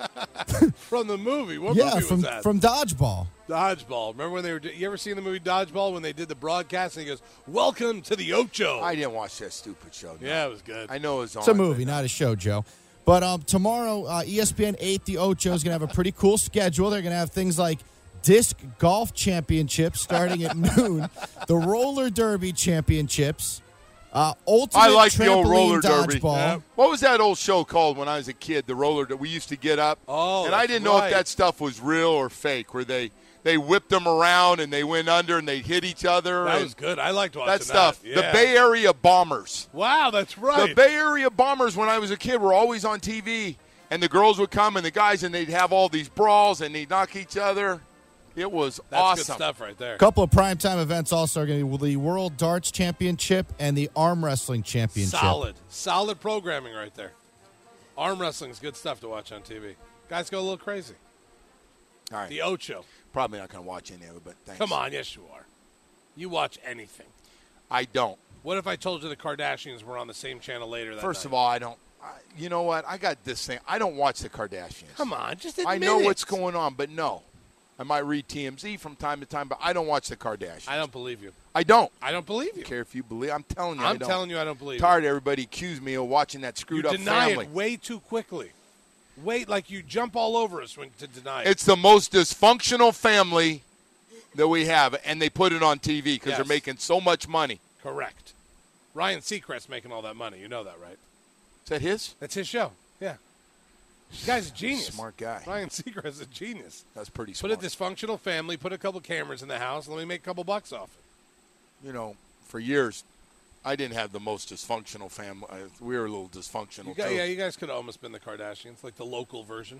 Speaker 6: From the movie. What
Speaker 7: yeah,
Speaker 6: movie
Speaker 7: from,
Speaker 6: was that?
Speaker 7: from Dodgeball.
Speaker 6: Dodgeball. Remember when they were? You ever seen the movie Dodgeball when they did the broadcast and he goes, "Welcome to the Ocho"?
Speaker 5: I didn't watch that stupid show. No.
Speaker 6: Yeah, it was good.
Speaker 5: I know it was on.
Speaker 7: It's a movie, not a show, Joe. But um, tomorrow, uh, E S P N eight The Ocho is going to have a pretty cool schedule. They're going to have things like disc golf championships starting at noon, the roller derby championships, uh, ultimate
Speaker 5: I like
Speaker 7: trampoline
Speaker 5: the old roller derby.
Speaker 7: dodgeball.
Speaker 6: Yeah.
Speaker 5: What was that old show called when I was a kid? The roller that we used to get up.
Speaker 6: Oh,
Speaker 5: and I
Speaker 6: that's
Speaker 5: didn't know
Speaker 6: right.
Speaker 5: if that stuff was real or fake. Where they they whipped them around and they went under and they hit each other.
Speaker 6: That
Speaker 5: and
Speaker 6: was good. I liked watching
Speaker 5: that stuff.
Speaker 6: Yeah.
Speaker 5: The Bay Area Bombers.
Speaker 6: Wow, that's right.
Speaker 5: The Bay Area Bombers, when I was a kid, were always on T V, and the girls would come and the guys, and they'd have all these brawls and they'd knock each other. It was
Speaker 6: That's
Speaker 5: awesome.
Speaker 6: good stuff right there.
Speaker 7: A couple of primetime events also are going to be the World Darts Championship and the Arm Wrestling Championship.
Speaker 6: Solid, solid programming right there. Arm wrestling is good stuff to watch on T V. Guys go a little crazy.
Speaker 5: All right.
Speaker 6: The Ocho.
Speaker 5: Probably not going to watch any of it, but thanks.
Speaker 6: Come on, yes you are. You watch anything.
Speaker 5: I don't.
Speaker 6: What if I told you the Kardashians were on the same channel later that
Speaker 5: First
Speaker 6: night?
Speaker 5: of all, I don't. I, you know what? I got this thing. I don't watch the Kardashians.
Speaker 6: Come on, just admit
Speaker 5: I know
Speaker 6: it.
Speaker 5: what's going on, but no. I might read T M Z from time to time, but I don't watch the Kardashians.
Speaker 6: I don't believe you.
Speaker 5: I don't.
Speaker 6: I don't believe
Speaker 5: I
Speaker 6: you.
Speaker 5: don't care if you believe. I'm telling you, I
Speaker 6: I'm
Speaker 5: don't.
Speaker 6: telling you I don't believe
Speaker 5: Tired of everybody accuse me of watching that
Speaker 6: you.
Speaker 5: screwed
Speaker 6: You
Speaker 5: up
Speaker 6: deny
Speaker 5: family.
Speaker 6: it way too quickly. Wait, like you jump all over us when to deny it.
Speaker 5: It's the most dysfunctional family that we have, and they put it on T V because
Speaker 6: Yes.
Speaker 5: they're making so much money.
Speaker 6: Correct. Ryan Seacrest's making all that money. You know that, right?
Speaker 5: Is that his?
Speaker 6: That's his show. Yeah. The guy's a genius.
Speaker 5: Smart guy.
Speaker 6: Ryan Seacrest is a genius.
Speaker 5: That's pretty
Speaker 6: Put
Speaker 5: smart.
Speaker 6: a dysfunctional family, put a couple cameras in the house, and let me make a couple bucks off it.
Speaker 5: You know, for years, I didn't have the most dysfunctional family. I- We were a little dysfunctional,
Speaker 6: You got,
Speaker 5: too.
Speaker 6: yeah, you guys could have almost been the Kardashians, like the local version.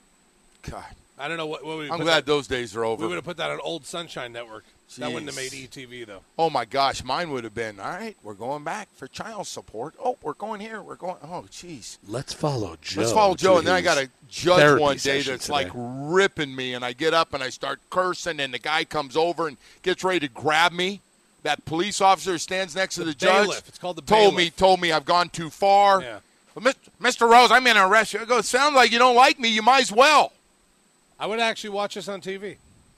Speaker 5: God.
Speaker 6: I don't know what, what we
Speaker 5: I'm
Speaker 6: put
Speaker 5: glad
Speaker 6: that,
Speaker 5: those days are
Speaker 6: we
Speaker 5: over.
Speaker 6: would have put that on Old Sunshine Network. That wouldn't have
Speaker 5: Jeez.
Speaker 6: made E T V though.
Speaker 5: Oh, my gosh. Mine would have been, all right, we're going back for child support. Oh, we're going here. We're going. Oh, jeez.
Speaker 8: Let's follow Joe.
Speaker 5: Let's follow Joe.
Speaker 8: to
Speaker 5: And then I
Speaker 8: his
Speaker 5: got a judge
Speaker 8: therapy
Speaker 5: one day
Speaker 8: session
Speaker 5: that's
Speaker 8: today.
Speaker 5: like ripping me. And I get up and I start cursing. And the guy comes over and gets ready to grab me. That police officer stands next to the,
Speaker 6: The
Speaker 5: judge.
Speaker 6: bailiff. It's called the
Speaker 5: told me,
Speaker 6: bailiff.
Speaker 5: told me I've gone too far.
Speaker 6: Yeah.
Speaker 5: Well, Mister Rose, I'm going to arrest you. I go, sounds like you don't like me. You might as well.
Speaker 6: I would actually watch this on T V.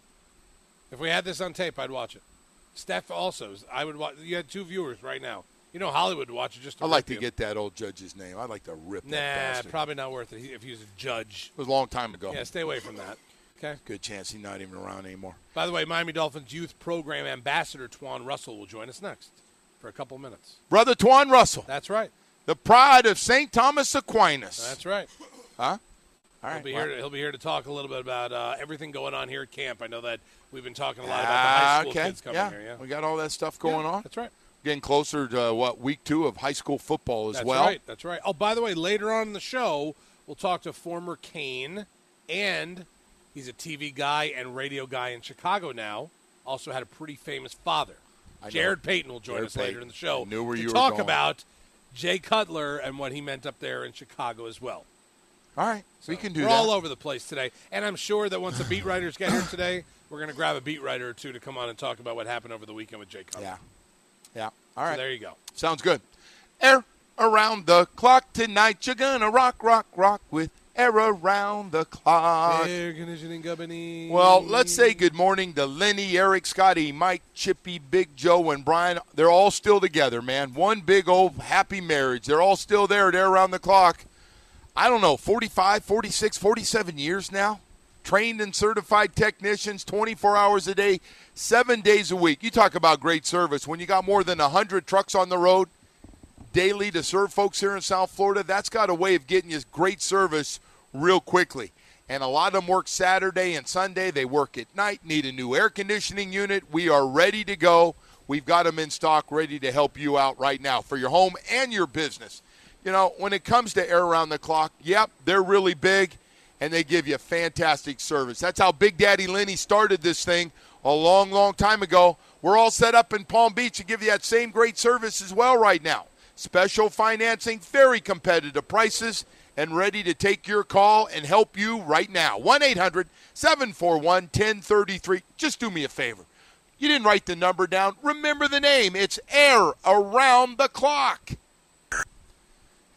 Speaker 6: If we had this on tape, I'd watch it. Steph also. I would watch. You had two viewers right now. You know Hollywood would watch it just to
Speaker 5: I'd like
Speaker 6: rip
Speaker 5: to
Speaker 6: you.
Speaker 5: get that old judge's name. I'd like to rip
Speaker 6: Nah,
Speaker 5: that bastard.
Speaker 6: probably not worth it if he was a judge.
Speaker 5: It was a long time ago.
Speaker 6: Yeah, stay away from that. Okay.
Speaker 5: Good chance he's not even around anymore.
Speaker 6: By the way, Miami Dolphins youth program ambassador Twan Russell will join us next for a couple minutes.
Speaker 5: Brother Twan Russell,
Speaker 6: That's right.
Speaker 5: the pride of Saint Thomas Aquinas.
Speaker 6: That's right.
Speaker 5: Huh? All
Speaker 6: He'll
Speaker 5: right.
Speaker 6: be
Speaker 5: well,
Speaker 6: here. To, he'll be here to talk a little bit about uh, everything going on here at camp. I know that we've been talking a lot about the
Speaker 5: ah,
Speaker 6: high school
Speaker 5: okay.
Speaker 6: kids coming
Speaker 5: yeah.
Speaker 6: here. Yeah,
Speaker 5: We got all that stuff going
Speaker 6: Yeah,
Speaker 5: on.
Speaker 6: That's right.
Speaker 5: Getting closer to, uh, what, week two of high school football as
Speaker 6: That's
Speaker 5: well.
Speaker 6: right. That's right. Oh, by the way, later on in the show, we'll talk to former Kane, and he's a T V guy and radio guy in Chicago now. Also had a pretty famous father.
Speaker 5: I know.
Speaker 6: Jared Payton will join
Speaker 5: Jared
Speaker 6: us later
Speaker 5: Payton.
Speaker 6: in the show
Speaker 5: I knew where
Speaker 6: to
Speaker 5: you were
Speaker 6: talk
Speaker 5: going.
Speaker 6: about Jay Cutler and what he meant up there in Chicago as well.
Speaker 5: All right.
Speaker 6: So
Speaker 5: we can do
Speaker 6: we're
Speaker 5: that.
Speaker 6: all over the place today. And I'm sure that once the beat writers get here today, we're going to grab a beat writer or two to come on and talk about what happened over the weekend with Jay Cutler.
Speaker 5: Yeah. Yeah. All
Speaker 6: So
Speaker 5: right.
Speaker 6: there you go.
Speaker 5: Sounds good. Air around the clock tonight. You're going to rock, rock, rock with Air Around the Clock.
Speaker 6: Air conditioning company.
Speaker 5: Well, let's say good morning to Lenny, Eric, Scotty, Mike, Chippy, Big Joe, and Brian. They're all still together, man. One big old happy marriage. They're all still there at Air Around the Clock. I don't know, forty-five, forty-six, forty-seven years now. Trained and certified technicians, twenty-four hours a day, seven days a week. You talk about great service. When you got more than one hundred trucks on the road daily to serve folks here in South Florida, that's got a way of getting you great service real quickly. And a lot of them work Saturday and Sunday. They work at night, need a new air conditioning unit. We are ready to go. We've got them in stock, ready to help you out right now for your home and your business. You know, when it comes to Air Around the Clock, yep, they're really big, and they give you fantastic service. That's how Big Daddy Lenny started this thing a long, long time ago. We're all set up in Palm Beach to give you that same great service as well right now. Special financing, very competitive prices, and ready to take your call and help you right now. one eight hundred seven four one one zero three three. Just do me a favor. You didn't write the number down. Remember the name. It's Air Around the Clock.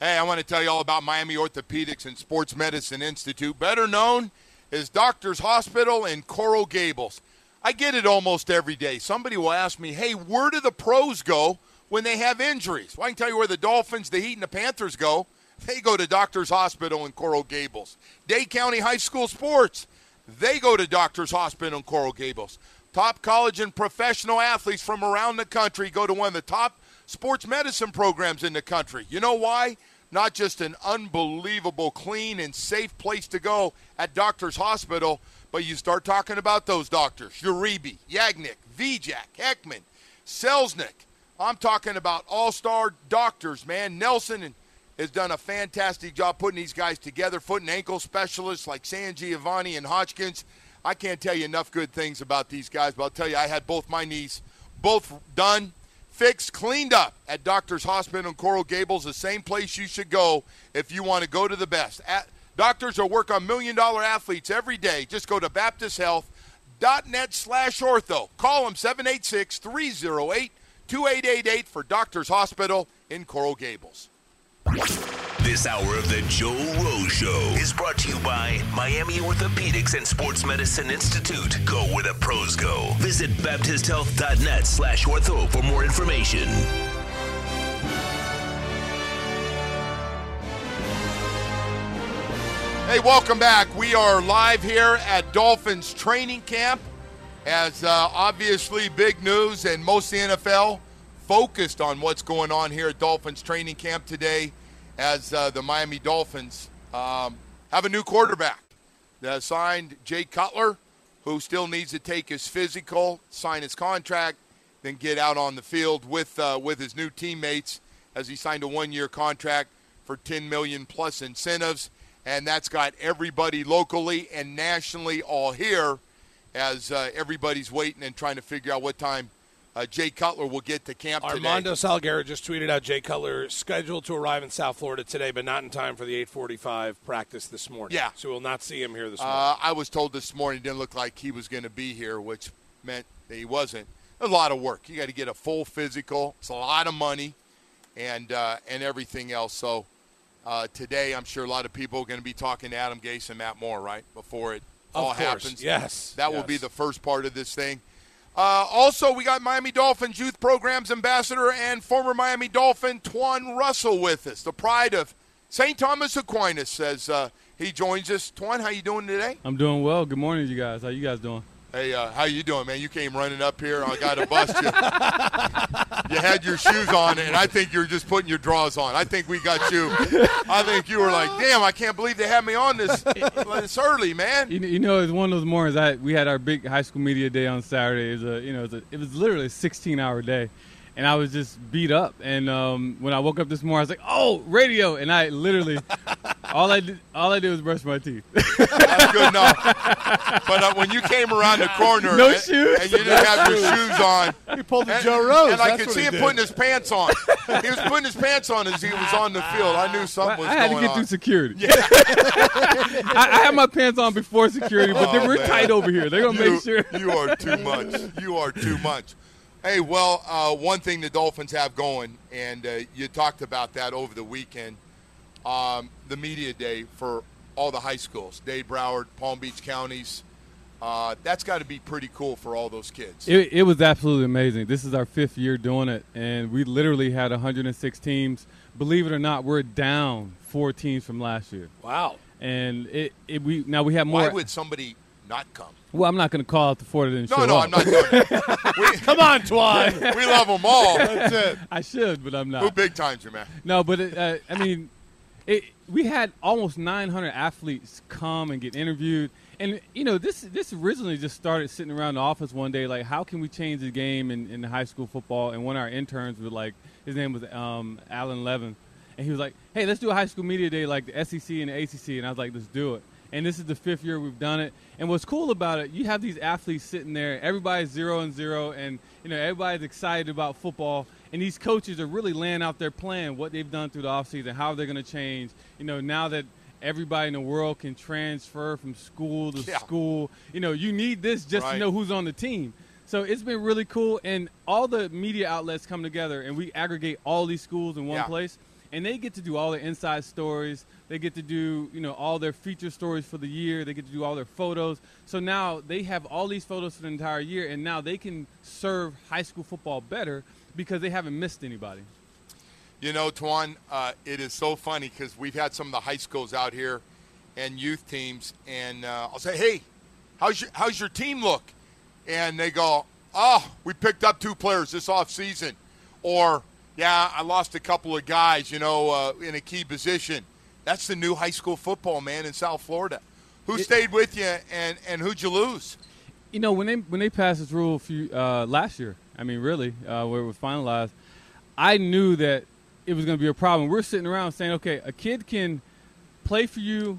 Speaker 5: Hey, I want to tell you all about Miami Orthopedics and Sports Medicine Institute, better known as Doctors Hospital in Coral Gables. I get it almost every day. Somebody will ask me, hey, where do the pros go when they have injuries? Well, I can tell you where the Dolphins, the Heat, and the Panthers go. They go to Doctors Hospital in Coral Gables. Dade County High School Sports, they go to Doctors Hospital in Coral Gables. Top college and professional athletes from around the country go to one of the top sports medicine programs in the country. You know why? Not just an unbelievable, clean, and safe place to go at Doctors Hospital, but you start talking about those doctors. Uribe, Yagnik, Vijak, Heckman, Selznick. I'm talking about all-star doctors, man. Nelson has done a fantastic job putting these guys together. Foot and ankle specialists like San Giovanni and Hodgkins. I can't tell you enough good things about these guys, but I'll tell you, I had both my knees both done, fixed, cleaned up at Doctors Hospital in Coral Gables, the same place you should go if you want to go to the best. At, doctors are work on million-dollar athletes every day. Just go to baptist health dot net slash ortho. Call them seven eight six, three oh eight, two eight eight eight for Doctors Hospital in Coral Gables.
Speaker 2: This hour of the Joe Rose Show is brought to you by Miami Orthopedics and Sports Medicine Institute. Go where the pros go. Visit baptist health dot net slash ortho for more information.
Speaker 5: Hey, welcome back. We are live here at Dolphins training camp as uh, obviously big news, and most of the N F L focused on what's going on here at Dolphins training camp today as uh, the Miami Dolphins um, have a new quarterback. They signed Jay Cutler, who still needs to take his physical, sign his contract, then get out on the field with uh, with his new teammates as he signed a one-year contract for ten million dollars plus incentives. And that's got everybody locally and nationally all here as uh, everybody's waiting and trying to figure out what time uh, Jay Cutler will get to camp today.
Speaker 6: Armando Salguero just tweeted out Jay Cutler scheduled to arrive in South Florida today, but not in time for the eight forty-five practice this morning.
Speaker 5: Yeah.
Speaker 6: So we'll not see him here this morning.
Speaker 5: Uh, I was told this morning it didn't look like he was going to be here, which meant that he wasn't. A lot of work. You got to get a full physical. It's a lot of money and, uh, and everything else. So, Uh, today, I'm sure a lot of people are going to be talking to Adam Gase and Matt Moore, right, before it all
Speaker 6: of course.
Speaker 5: happens.
Speaker 6: Yes.
Speaker 5: That
Speaker 6: yes.
Speaker 5: will be the first part of this thing. Uh, also, we got Miami Dolphins Youth Programs Ambassador and former Miami Dolphin Twan Russell with us, the pride of Saint Thomas Aquinas, says uh, he joins us. Twan, how you doing today?
Speaker 8: I'm doing well. Good morning, you guys. How you guys doing?
Speaker 5: Hey, uh, how you doing, man? You came running up here. I got to bust you. You had your shoes on, and I think you were just putting your drawers on. I think we got you. I think you were like, damn, I can't believe they had me on this this early, man.
Speaker 8: You, you know, it's one of those mornings. I we had our big high school media day on Saturday. It was a, you know, it was, a, it was literally a sixteen-hour day, and I was just beat up. And um, when I woke up this morning, I was like, oh, radio, and I literally. All I did, all I did was brush my teeth.
Speaker 5: That's good enough. But uh, when you came around the corner
Speaker 8: no
Speaker 5: and,
Speaker 8: shoes.
Speaker 5: and you didn't have your shoes on,
Speaker 6: He pulled the
Speaker 5: and,
Speaker 6: Joe Rose.
Speaker 5: and I
Speaker 6: That's
Speaker 5: could
Speaker 6: what
Speaker 5: see
Speaker 6: he
Speaker 5: him
Speaker 6: did.
Speaker 5: putting his pants on. He was putting his pants on as he was on the field. I knew something was
Speaker 8: I had to
Speaker 5: going
Speaker 8: get
Speaker 5: on.
Speaker 8: through security. Yeah. I, I had my pants on before security, but
Speaker 5: Oh,
Speaker 8: they were
Speaker 5: man.
Speaker 8: tight over here. They're gonna
Speaker 5: you,
Speaker 8: make sure.
Speaker 5: You are too much. You are too much. Hey, well, uh, one thing the Dolphins have going, and uh, you talked about that over the weekend, um, the media day for all the high schools, Dade, Broward, Palm Beach counties. Uh, that's got to be pretty cool for all those kids.
Speaker 8: It, it was absolutely amazing. This is our fifth year doing it, and we literally had one hundred six teams. Believe it or not, we're down four teams from last year.
Speaker 6: Wow.
Speaker 8: And it, it we now we have more.
Speaker 5: Why would somebody not come?
Speaker 8: Well, I'm not going to call out the four that didn't
Speaker 5: No,
Speaker 8: show
Speaker 5: no,
Speaker 8: up.
Speaker 5: I'm not doing it. We,
Speaker 6: Come on, Twan.
Speaker 5: we love them all.
Speaker 6: That's it.
Speaker 8: I should, but I'm not.
Speaker 5: Who big times you, man?
Speaker 8: No, but it, uh, I mean, it, we had almost nine hundred athletes come and get interviewed, and you know, this this originally just started sitting around the office one day, like, how can we change the game in, in high school football? And one of our interns was like, his name was um, Alan Levin, and he was like, hey, let's do a high school media day like the S E C and the A C C, and I was like, let's do it. And this is the fifth year we've done it. And what's cool about it, you have these athletes sitting there, everybody's zero and zero, and you know, everybody's excited about football. And these coaches are really laying out their plan, what they've done through the offseason, how they're going to change. You know, now that everybody in the world can transfer from school to
Speaker 5: Yeah.
Speaker 8: school, you know, you need this just
Speaker 5: Right.
Speaker 8: to know who's on the team. So it's been really cool. And all the media outlets come together, and we aggregate all these schools in one
Speaker 5: Yeah.
Speaker 8: place. and they get to do all their inside stories. They get to do, you know, all their feature stories for the year. They get to do all their photos. So now they have all these photos for the entire year, and now they can serve high school football better because they haven't missed anybody.
Speaker 5: You know, Twan, uh, it is so funny because we've had some of the high schools out here and youth teams, and uh, I'll say, hey, how's your, how's your team look? And they go, oh, we picked up two players this offseason. Or, yeah, I lost a couple of guys, you know, uh, in a key position. That's the new high school football, man, in South Florida. Who it, stayed with you, and, and who'd you lose?
Speaker 8: You know, when they when they passed this rule a few, uh, last year, I mean, really, uh, where it was finalized, I knew that it was going to be a problem. We're sitting around saying, okay, a kid can play for you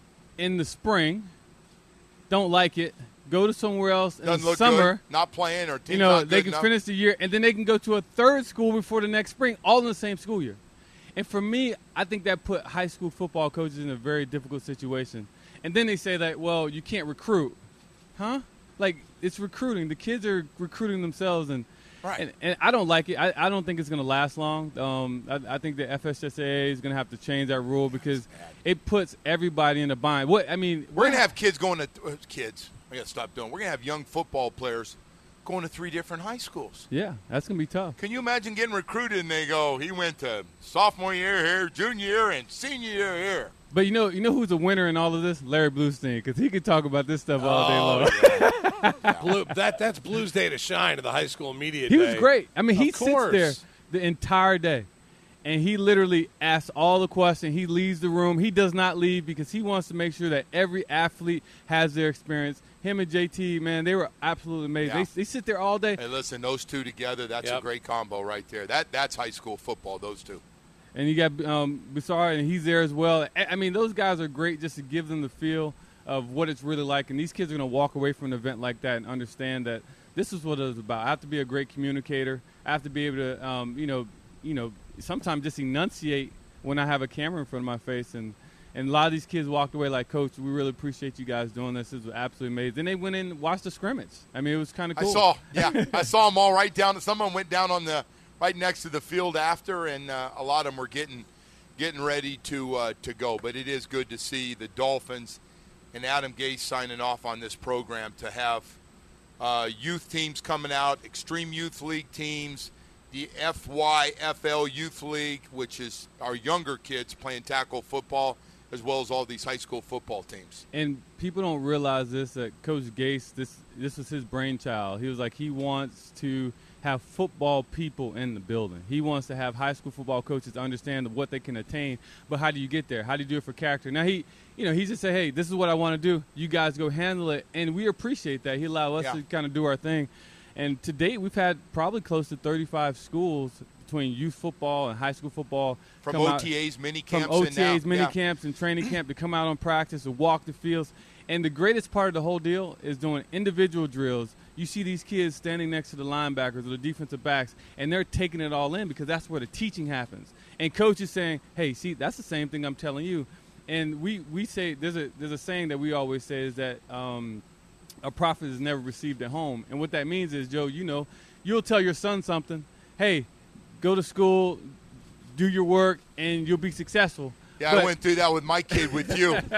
Speaker 8: in the spring, don't like it, go to somewhere else in
Speaker 5: Doesn't
Speaker 8: the
Speaker 5: look
Speaker 8: summer.
Speaker 5: Good, not playing or team's
Speaker 8: You know,
Speaker 5: not
Speaker 8: they
Speaker 5: good
Speaker 8: can
Speaker 5: enough.
Speaker 8: finish the year, and then they can go to a third school before the next spring, all in the same school year. And for me, I think that put high school football coaches in a very difficult situation. And then they say that, well, you can't recruit. Huh? Like, it's recruiting. The kids are recruiting themselves, and
Speaker 5: right.
Speaker 8: and, and I don't like it. I, I don't think it's going to last long. Um, I, I think the F S S A A is going to have to change that rule because it puts everybody in a bind. What I mean,
Speaker 5: We're going to have kids going to uh, – kids, I got to stop doing. We're going to have young football players going to three different high schools.
Speaker 8: Yeah, that's going to be tough.
Speaker 5: Can you imagine getting recruited and they go, he went to sophomore year here, junior year, and senior year here.
Speaker 8: But you know, you know who's a winner in all of this? Larry Bluestein, because he could talk about this stuff all day long.
Speaker 6: Oh, yeah. Blue, that that's Blue's day to shine to the high school media
Speaker 8: He
Speaker 6: day.
Speaker 8: was great. I mean, he
Speaker 6: Of
Speaker 8: sits
Speaker 6: course.
Speaker 8: there the entire day, and he literally asks all the questions. He leaves the room. He does not leave because he wants to make sure that every athlete has their experience. Him and J T, man, they were absolutely amazing.
Speaker 5: Yeah.
Speaker 8: They, they sit there all day.
Speaker 5: Hey, listen, those two together, that's
Speaker 6: Yep.
Speaker 5: a great combo right there. That That's high school football, those two.
Speaker 8: And you got um, Bissar, and he's there as well. I I mean, those guys are great just to give them the feel of what it's really like. And these kids are going to walk away from an event like that and understand that this is what it was about. I have to be a great communicator. I have to be able to, um, you know, you know, sometimes just enunciate when I have a camera in front of my face. And, and a lot of these kids walked away like, Coach, we really appreciate you guys doing this. This was absolutely amazing. Then they went in and watched the scrimmage. I mean, it was kind of cool.
Speaker 5: I saw, yeah, I saw them all right down. Someone went down on the right next to the field after, and uh, a lot of them were getting getting ready to uh, to go. But it is good to see the Dolphins and Adam Gase signing off on this program to have uh, youth teams coming out, Extreme Youth League teams, the F Y F L Youth League, which is our younger kids playing tackle football, as well as all these high school football teams.
Speaker 8: And people don't realize this, that Coach Gase, this this was his brainchild. He was like, he wants to have football people in the building. He wants to have high school football coaches understand what they can attain, but how do you get there? How do you do it for character? Now, he, you know, he just said, hey, this is what I want to do. You guys go handle it, and we appreciate that. He allowed us
Speaker 5: Yeah.
Speaker 8: to kind of do our thing. And to date, we've had probably close to thirty-five schools between youth football and high school football.
Speaker 5: From
Speaker 8: come
Speaker 5: O
Speaker 8: out-
Speaker 5: T As, mini camps,
Speaker 8: From O T
Speaker 5: and now.
Speaker 8: As, mini
Speaker 5: yeah.
Speaker 8: camps, and training camp to come out on practice or walk the fields. And the greatest part of the whole deal is doing individual drills. You see these kids standing next to the linebackers or the defensive backs, and they're taking it all in because that's where the teaching happens. And coach is saying, hey, see, that's the same thing I'm telling you. And we, we say there's a there's a saying that we always say is that um, a prophet is never received at home. And what that means is, Joe, you know, you'll tell your son something, hey, go to school, do your work, and you'll be successful.
Speaker 5: Yeah,
Speaker 8: But-
Speaker 5: I went through that with my kid with you. He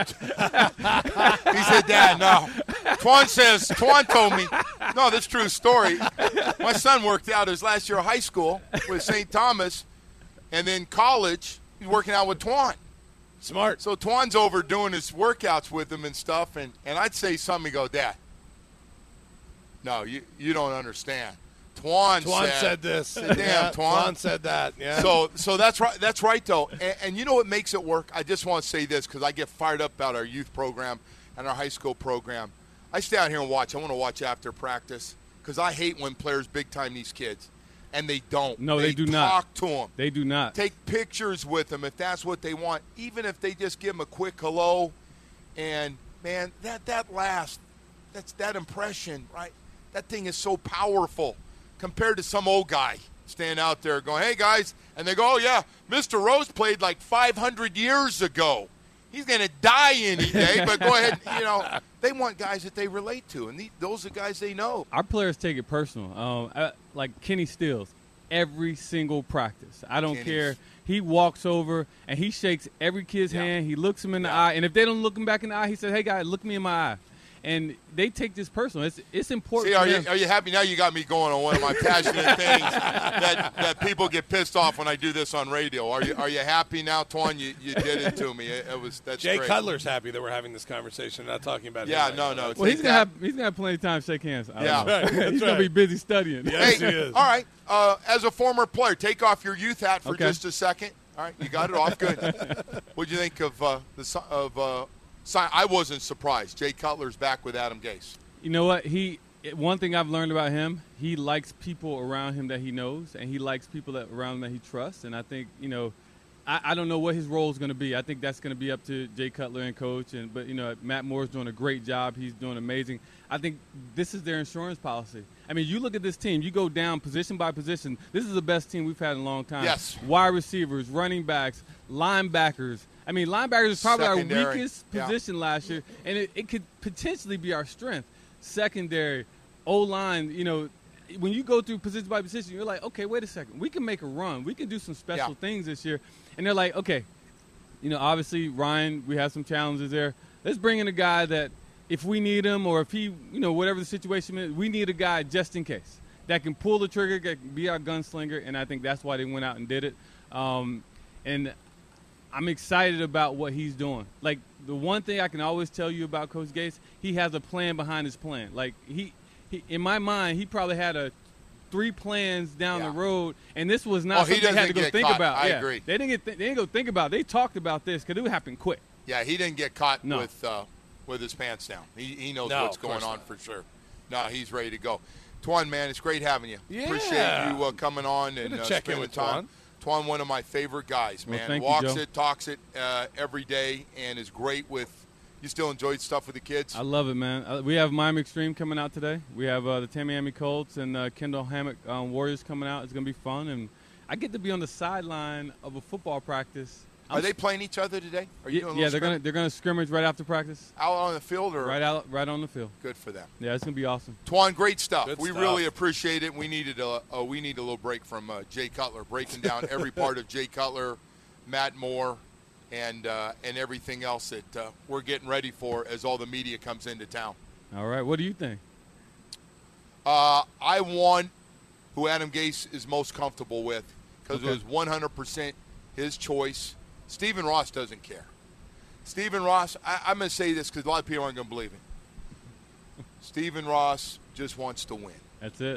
Speaker 5: said, Dad, no. Twan says, Twan told me, no, that's a true story. My son worked out his last year of high school with Saint Thomas, and then college, he's working out with Twan.
Speaker 6: Smart.
Speaker 5: So Twan's over doing his workouts with him and stuff, and, and I'd say something, he'd go, Dad, no, you, you don't understand. Twan,
Speaker 6: Twan
Speaker 5: said,
Speaker 6: said this.
Speaker 5: Said, Damn,
Speaker 6: yeah,
Speaker 5: Twan.
Speaker 6: Twan said that. Yeah.
Speaker 5: So, so that's right. That's right, though. And, and you know what makes it work? I just want to say this because I get fired up about our youth program and our high school program. I stay out here and watch. I want to watch after practice because I hate when players big time these kids, and they don't.
Speaker 8: No, they do
Speaker 5: talk
Speaker 8: not.
Speaker 5: Talk to them.
Speaker 8: They do not.
Speaker 5: Take pictures with them if that's what they want. Even if they just give them a quick hello, and man, that that last, that's that impression, right? That thing is so powerful. Compared to some old guy standing out there going, hey, guys, and they go, oh, yeah, Mister Rose played like five hundred years ago. He's going to die any day, but go ahead. You know, they want guys that they relate to, and the, those are guys they know.
Speaker 8: Our players take it personal. Um, I, like Kenny Stills. every single practice. I don't
Speaker 5: Kenny's.
Speaker 8: care. He walks over and he shakes every kid's
Speaker 5: Yeah.
Speaker 8: hand. He looks him in the
Speaker 5: Yeah.
Speaker 8: eye. And if they don't look him back in the eye, he says, hey, guy, look me in my eye. And they take this personal. It's it's important.
Speaker 5: See, are
Speaker 8: for
Speaker 5: you,
Speaker 8: them.
Speaker 5: are you happy? Now you got me going on one of my passionate things that, that people get pissed off when I do this on radio. Are you are you happy now, Twan? You, you did it to me. It, it was that's
Speaker 6: Jay
Speaker 5: great.
Speaker 6: Cutler's happy that we're having this conversation, not talking about
Speaker 5: Yeah,
Speaker 6: him.
Speaker 5: no,
Speaker 6: right
Speaker 5: no.
Speaker 6: now.
Speaker 8: Well, he's
Speaker 5: Take
Speaker 8: gonna
Speaker 5: that.
Speaker 8: have he's gonna have plenty of time to shake hands. I
Speaker 5: Yeah.
Speaker 8: don't know.
Speaker 6: That's right, that's
Speaker 8: he's gonna be
Speaker 6: right.
Speaker 8: busy studying.
Speaker 6: Yes,
Speaker 5: Hey,
Speaker 6: he is.
Speaker 5: all right. Uh, as a former player, take off your youth hat for
Speaker 8: Okay.
Speaker 5: just a second. All right, you got it off. Good. What'd you think of uh, the si- of? Uh, si- I wasn't surprised. Jay Cutler's back with Adam Gase.
Speaker 8: You know what? He one thing I've learned about him, he likes people around him that he knows, and he likes people that around him that he trusts. And I think, you know, I, I don't know what his role is going to be. I think that's going to be up to Jay Cutler and coach. And but you know, Matt Moore's doing a great job. He's doing amazing. I think this is their insurance policy. I mean, you look at this team. You go down position by position. This is the best team we've had in a long time.
Speaker 5: Yes.
Speaker 8: Wide receivers, running backs, linebackers. I mean, linebackers is probably
Speaker 5: Secondary.
Speaker 8: our weakest
Speaker 5: Yeah.
Speaker 8: position last year, and it, it could potentially be our strength. Secondary, O-line, you know, when you go through position by position, you're like, okay, wait a second. We can make a run. We can do some special
Speaker 5: Yeah.
Speaker 8: things this year. And they're like, okay, you know, obviously, Ryan, we have some challenges there. Let's bring in a guy that if we need him or if he, you know, whatever the situation is, we need a guy just in case that can pull the trigger, that can be our gunslinger, and I think that's why they went out and did it. Um, and I'm excited about what he's doing. Like, the one thing I can always tell you about Coach Gase, he has a plan behind his plan. Like, he, he in my mind, he probably had a three plans down
Speaker 5: Yeah.
Speaker 8: the road, and this was not
Speaker 5: Oh, he
Speaker 8: something they had to
Speaker 5: doesn't
Speaker 8: go
Speaker 5: get
Speaker 8: think
Speaker 5: caught.
Speaker 8: about.
Speaker 5: I
Speaker 8: Yeah.
Speaker 5: agree.
Speaker 8: They didn't get th- they didn't go think about it. They talked about this because it would happen quick.
Speaker 5: Yeah, he didn't get caught
Speaker 8: No.
Speaker 5: with uh, with his pants down. He he knows
Speaker 6: No,
Speaker 5: what's
Speaker 6: of course
Speaker 5: going on
Speaker 6: not.
Speaker 5: for sure. No, he's ready to go. Twan, man, it's great having you.
Speaker 6: Yeah.
Speaker 5: Appreciate you uh, coming on and
Speaker 6: Good to
Speaker 5: uh,
Speaker 6: check in
Speaker 5: spending
Speaker 6: with
Speaker 5: time. Twan, one of my favorite guys,
Speaker 8: Well,
Speaker 5: man.
Speaker 8: thank you,
Speaker 5: Walks
Speaker 8: Joe.
Speaker 5: it, talks it uh, every day, and is great with. You still enjoyed stuff with the kids?
Speaker 8: I love it, man. Uh, we have Miami Extreme coming out today. We have uh, the Tamiami Colts and uh, Kendall Hammock um, Warriors coming out. It's going to be fun, and I get to be on the sideline of a football practice.
Speaker 5: Are they playing each other today? Are you
Speaker 8: Yeah,
Speaker 5: doing a
Speaker 8: yeah
Speaker 5: little
Speaker 8: they're going to
Speaker 5: scrim-
Speaker 8: they're going to scrimmage right after practice,
Speaker 5: out on the field or
Speaker 8: right out right on the field.
Speaker 5: good for them?
Speaker 8: Yeah, it's going to be awesome.
Speaker 5: Twan, great stuff.
Speaker 6: Good
Speaker 5: we
Speaker 6: stuff.
Speaker 5: really appreciate it. We needed a, a we need a little break from uh, Jay Cutler, breaking down every part of Jay Cutler, Matt Moore, and uh, and everything else that uh, we're getting ready for as all the media comes into town.
Speaker 8: All right, what do you think?
Speaker 5: Uh, I want who Adam Gase is most comfortable with because
Speaker 8: Okay.
Speaker 5: it was one hundred percent his choice. Stephen Ross doesn't care. Stephen Ross, I, I'm going to say this because a lot of people aren't going to believe it. Stephen Ross just wants to win.
Speaker 8: That's it.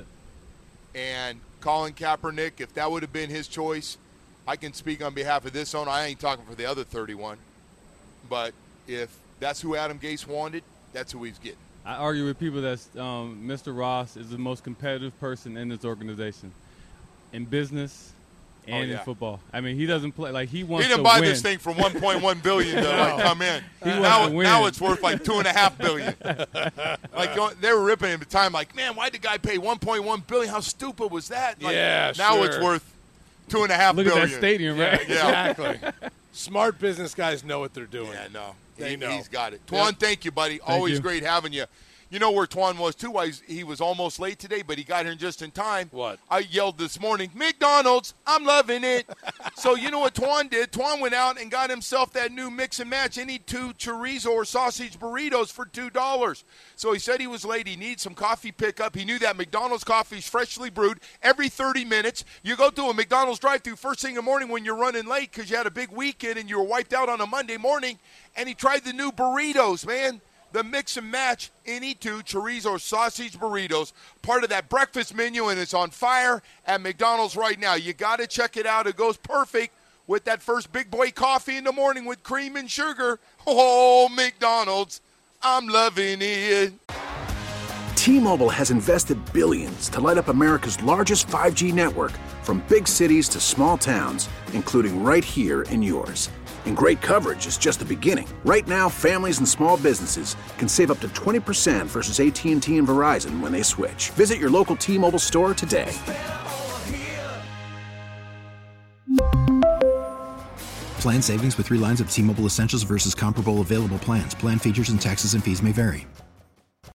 Speaker 5: And Colin Kaepernick, if that would have been his choice, I can speak on behalf of this owner. I ain't talking for the other thirty-one. But if that's who Adam Gase wanted, that's who he's getting.
Speaker 8: I argue with people that um, Mister Ross is the most competitive person in this organization, in business and
Speaker 5: Oh,
Speaker 8: in
Speaker 5: yeah.
Speaker 8: football. I mean, he doesn't play like he wants
Speaker 5: He didn't
Speaker 8: to
Speaker 5: buy
Speaker 8: win.
Speaker 5: this thing for one point one billion dollars to like, come in.
Speaker 8: He wants
Speaker 5: Now,
Speaker 8: to win.
Speaker 5: now it's worth like two and a half billion. Like going- they were ripping him at the time. Like, man, why'd the guy pay one point one billion? How stupid was that? Like,
Speaker 6: Yeah,
Speaker 5: Now
Speaker 6: sure.
Speaker 5: it's worth two and a half
Speaker 8: Look
Speaker 5: billion.
Speaker 8: at that stadium, right?
Speaker 5: Yeah.
Speaker 6: Exactly. Smart business guys know what they're doing.
Speaker 5: Yeah, no.
Speaker 6: They
Speaker 5: He,
Speaker 6: know.
Speaker 5: He's got it.
Speaker 6: Yeah.
Speaker 5: Twan, thank you, buddy. Always
Speaker 8: you.
Speaker 5: great having you. You know where Twan was, too? Why he's- he was almost late today, but he got here just in time.
Speaker 6: What?
Speaker 5: I yelled this morning, McDonald's, I'm loving it. So you know what Twan did? Twan went out and got himself that new mix and match. Any two chorizo or sausage burritos for two dollars. So he said he was late. He needs some coffee pickup. He knew that McDonald's coffee is freshly brewed every thirty minutes. You go through a McDonald's drive-thru first thing in the morning when you're running late because you had a big weekend and you were wiped out on a Monday morning, and he tried the new burritos, man. The mix and match any two chorizo sausage burritos, part of that breakfast menu, and it's on fire at McDonald's right now. You got to check it out. It goes perfect with that first big boy coffee in the morning with cream and sugar. Oh, McDonald's, I'm loving it.
Speaker 9: T-Mobile has invested billions to light up America's largest five G network, from big cities to small towns, including right here in yours. And great coverage is just the beginning. Right now, families and small businesses can save up to twenty percent versus A T and T and Verizon when they switch. Visit your local T-Mobile store today.
Speaker 10: Plan savings with three lines of T-Mobile Essentials versus comparable available plans. Plan features and taxes and fees may vary.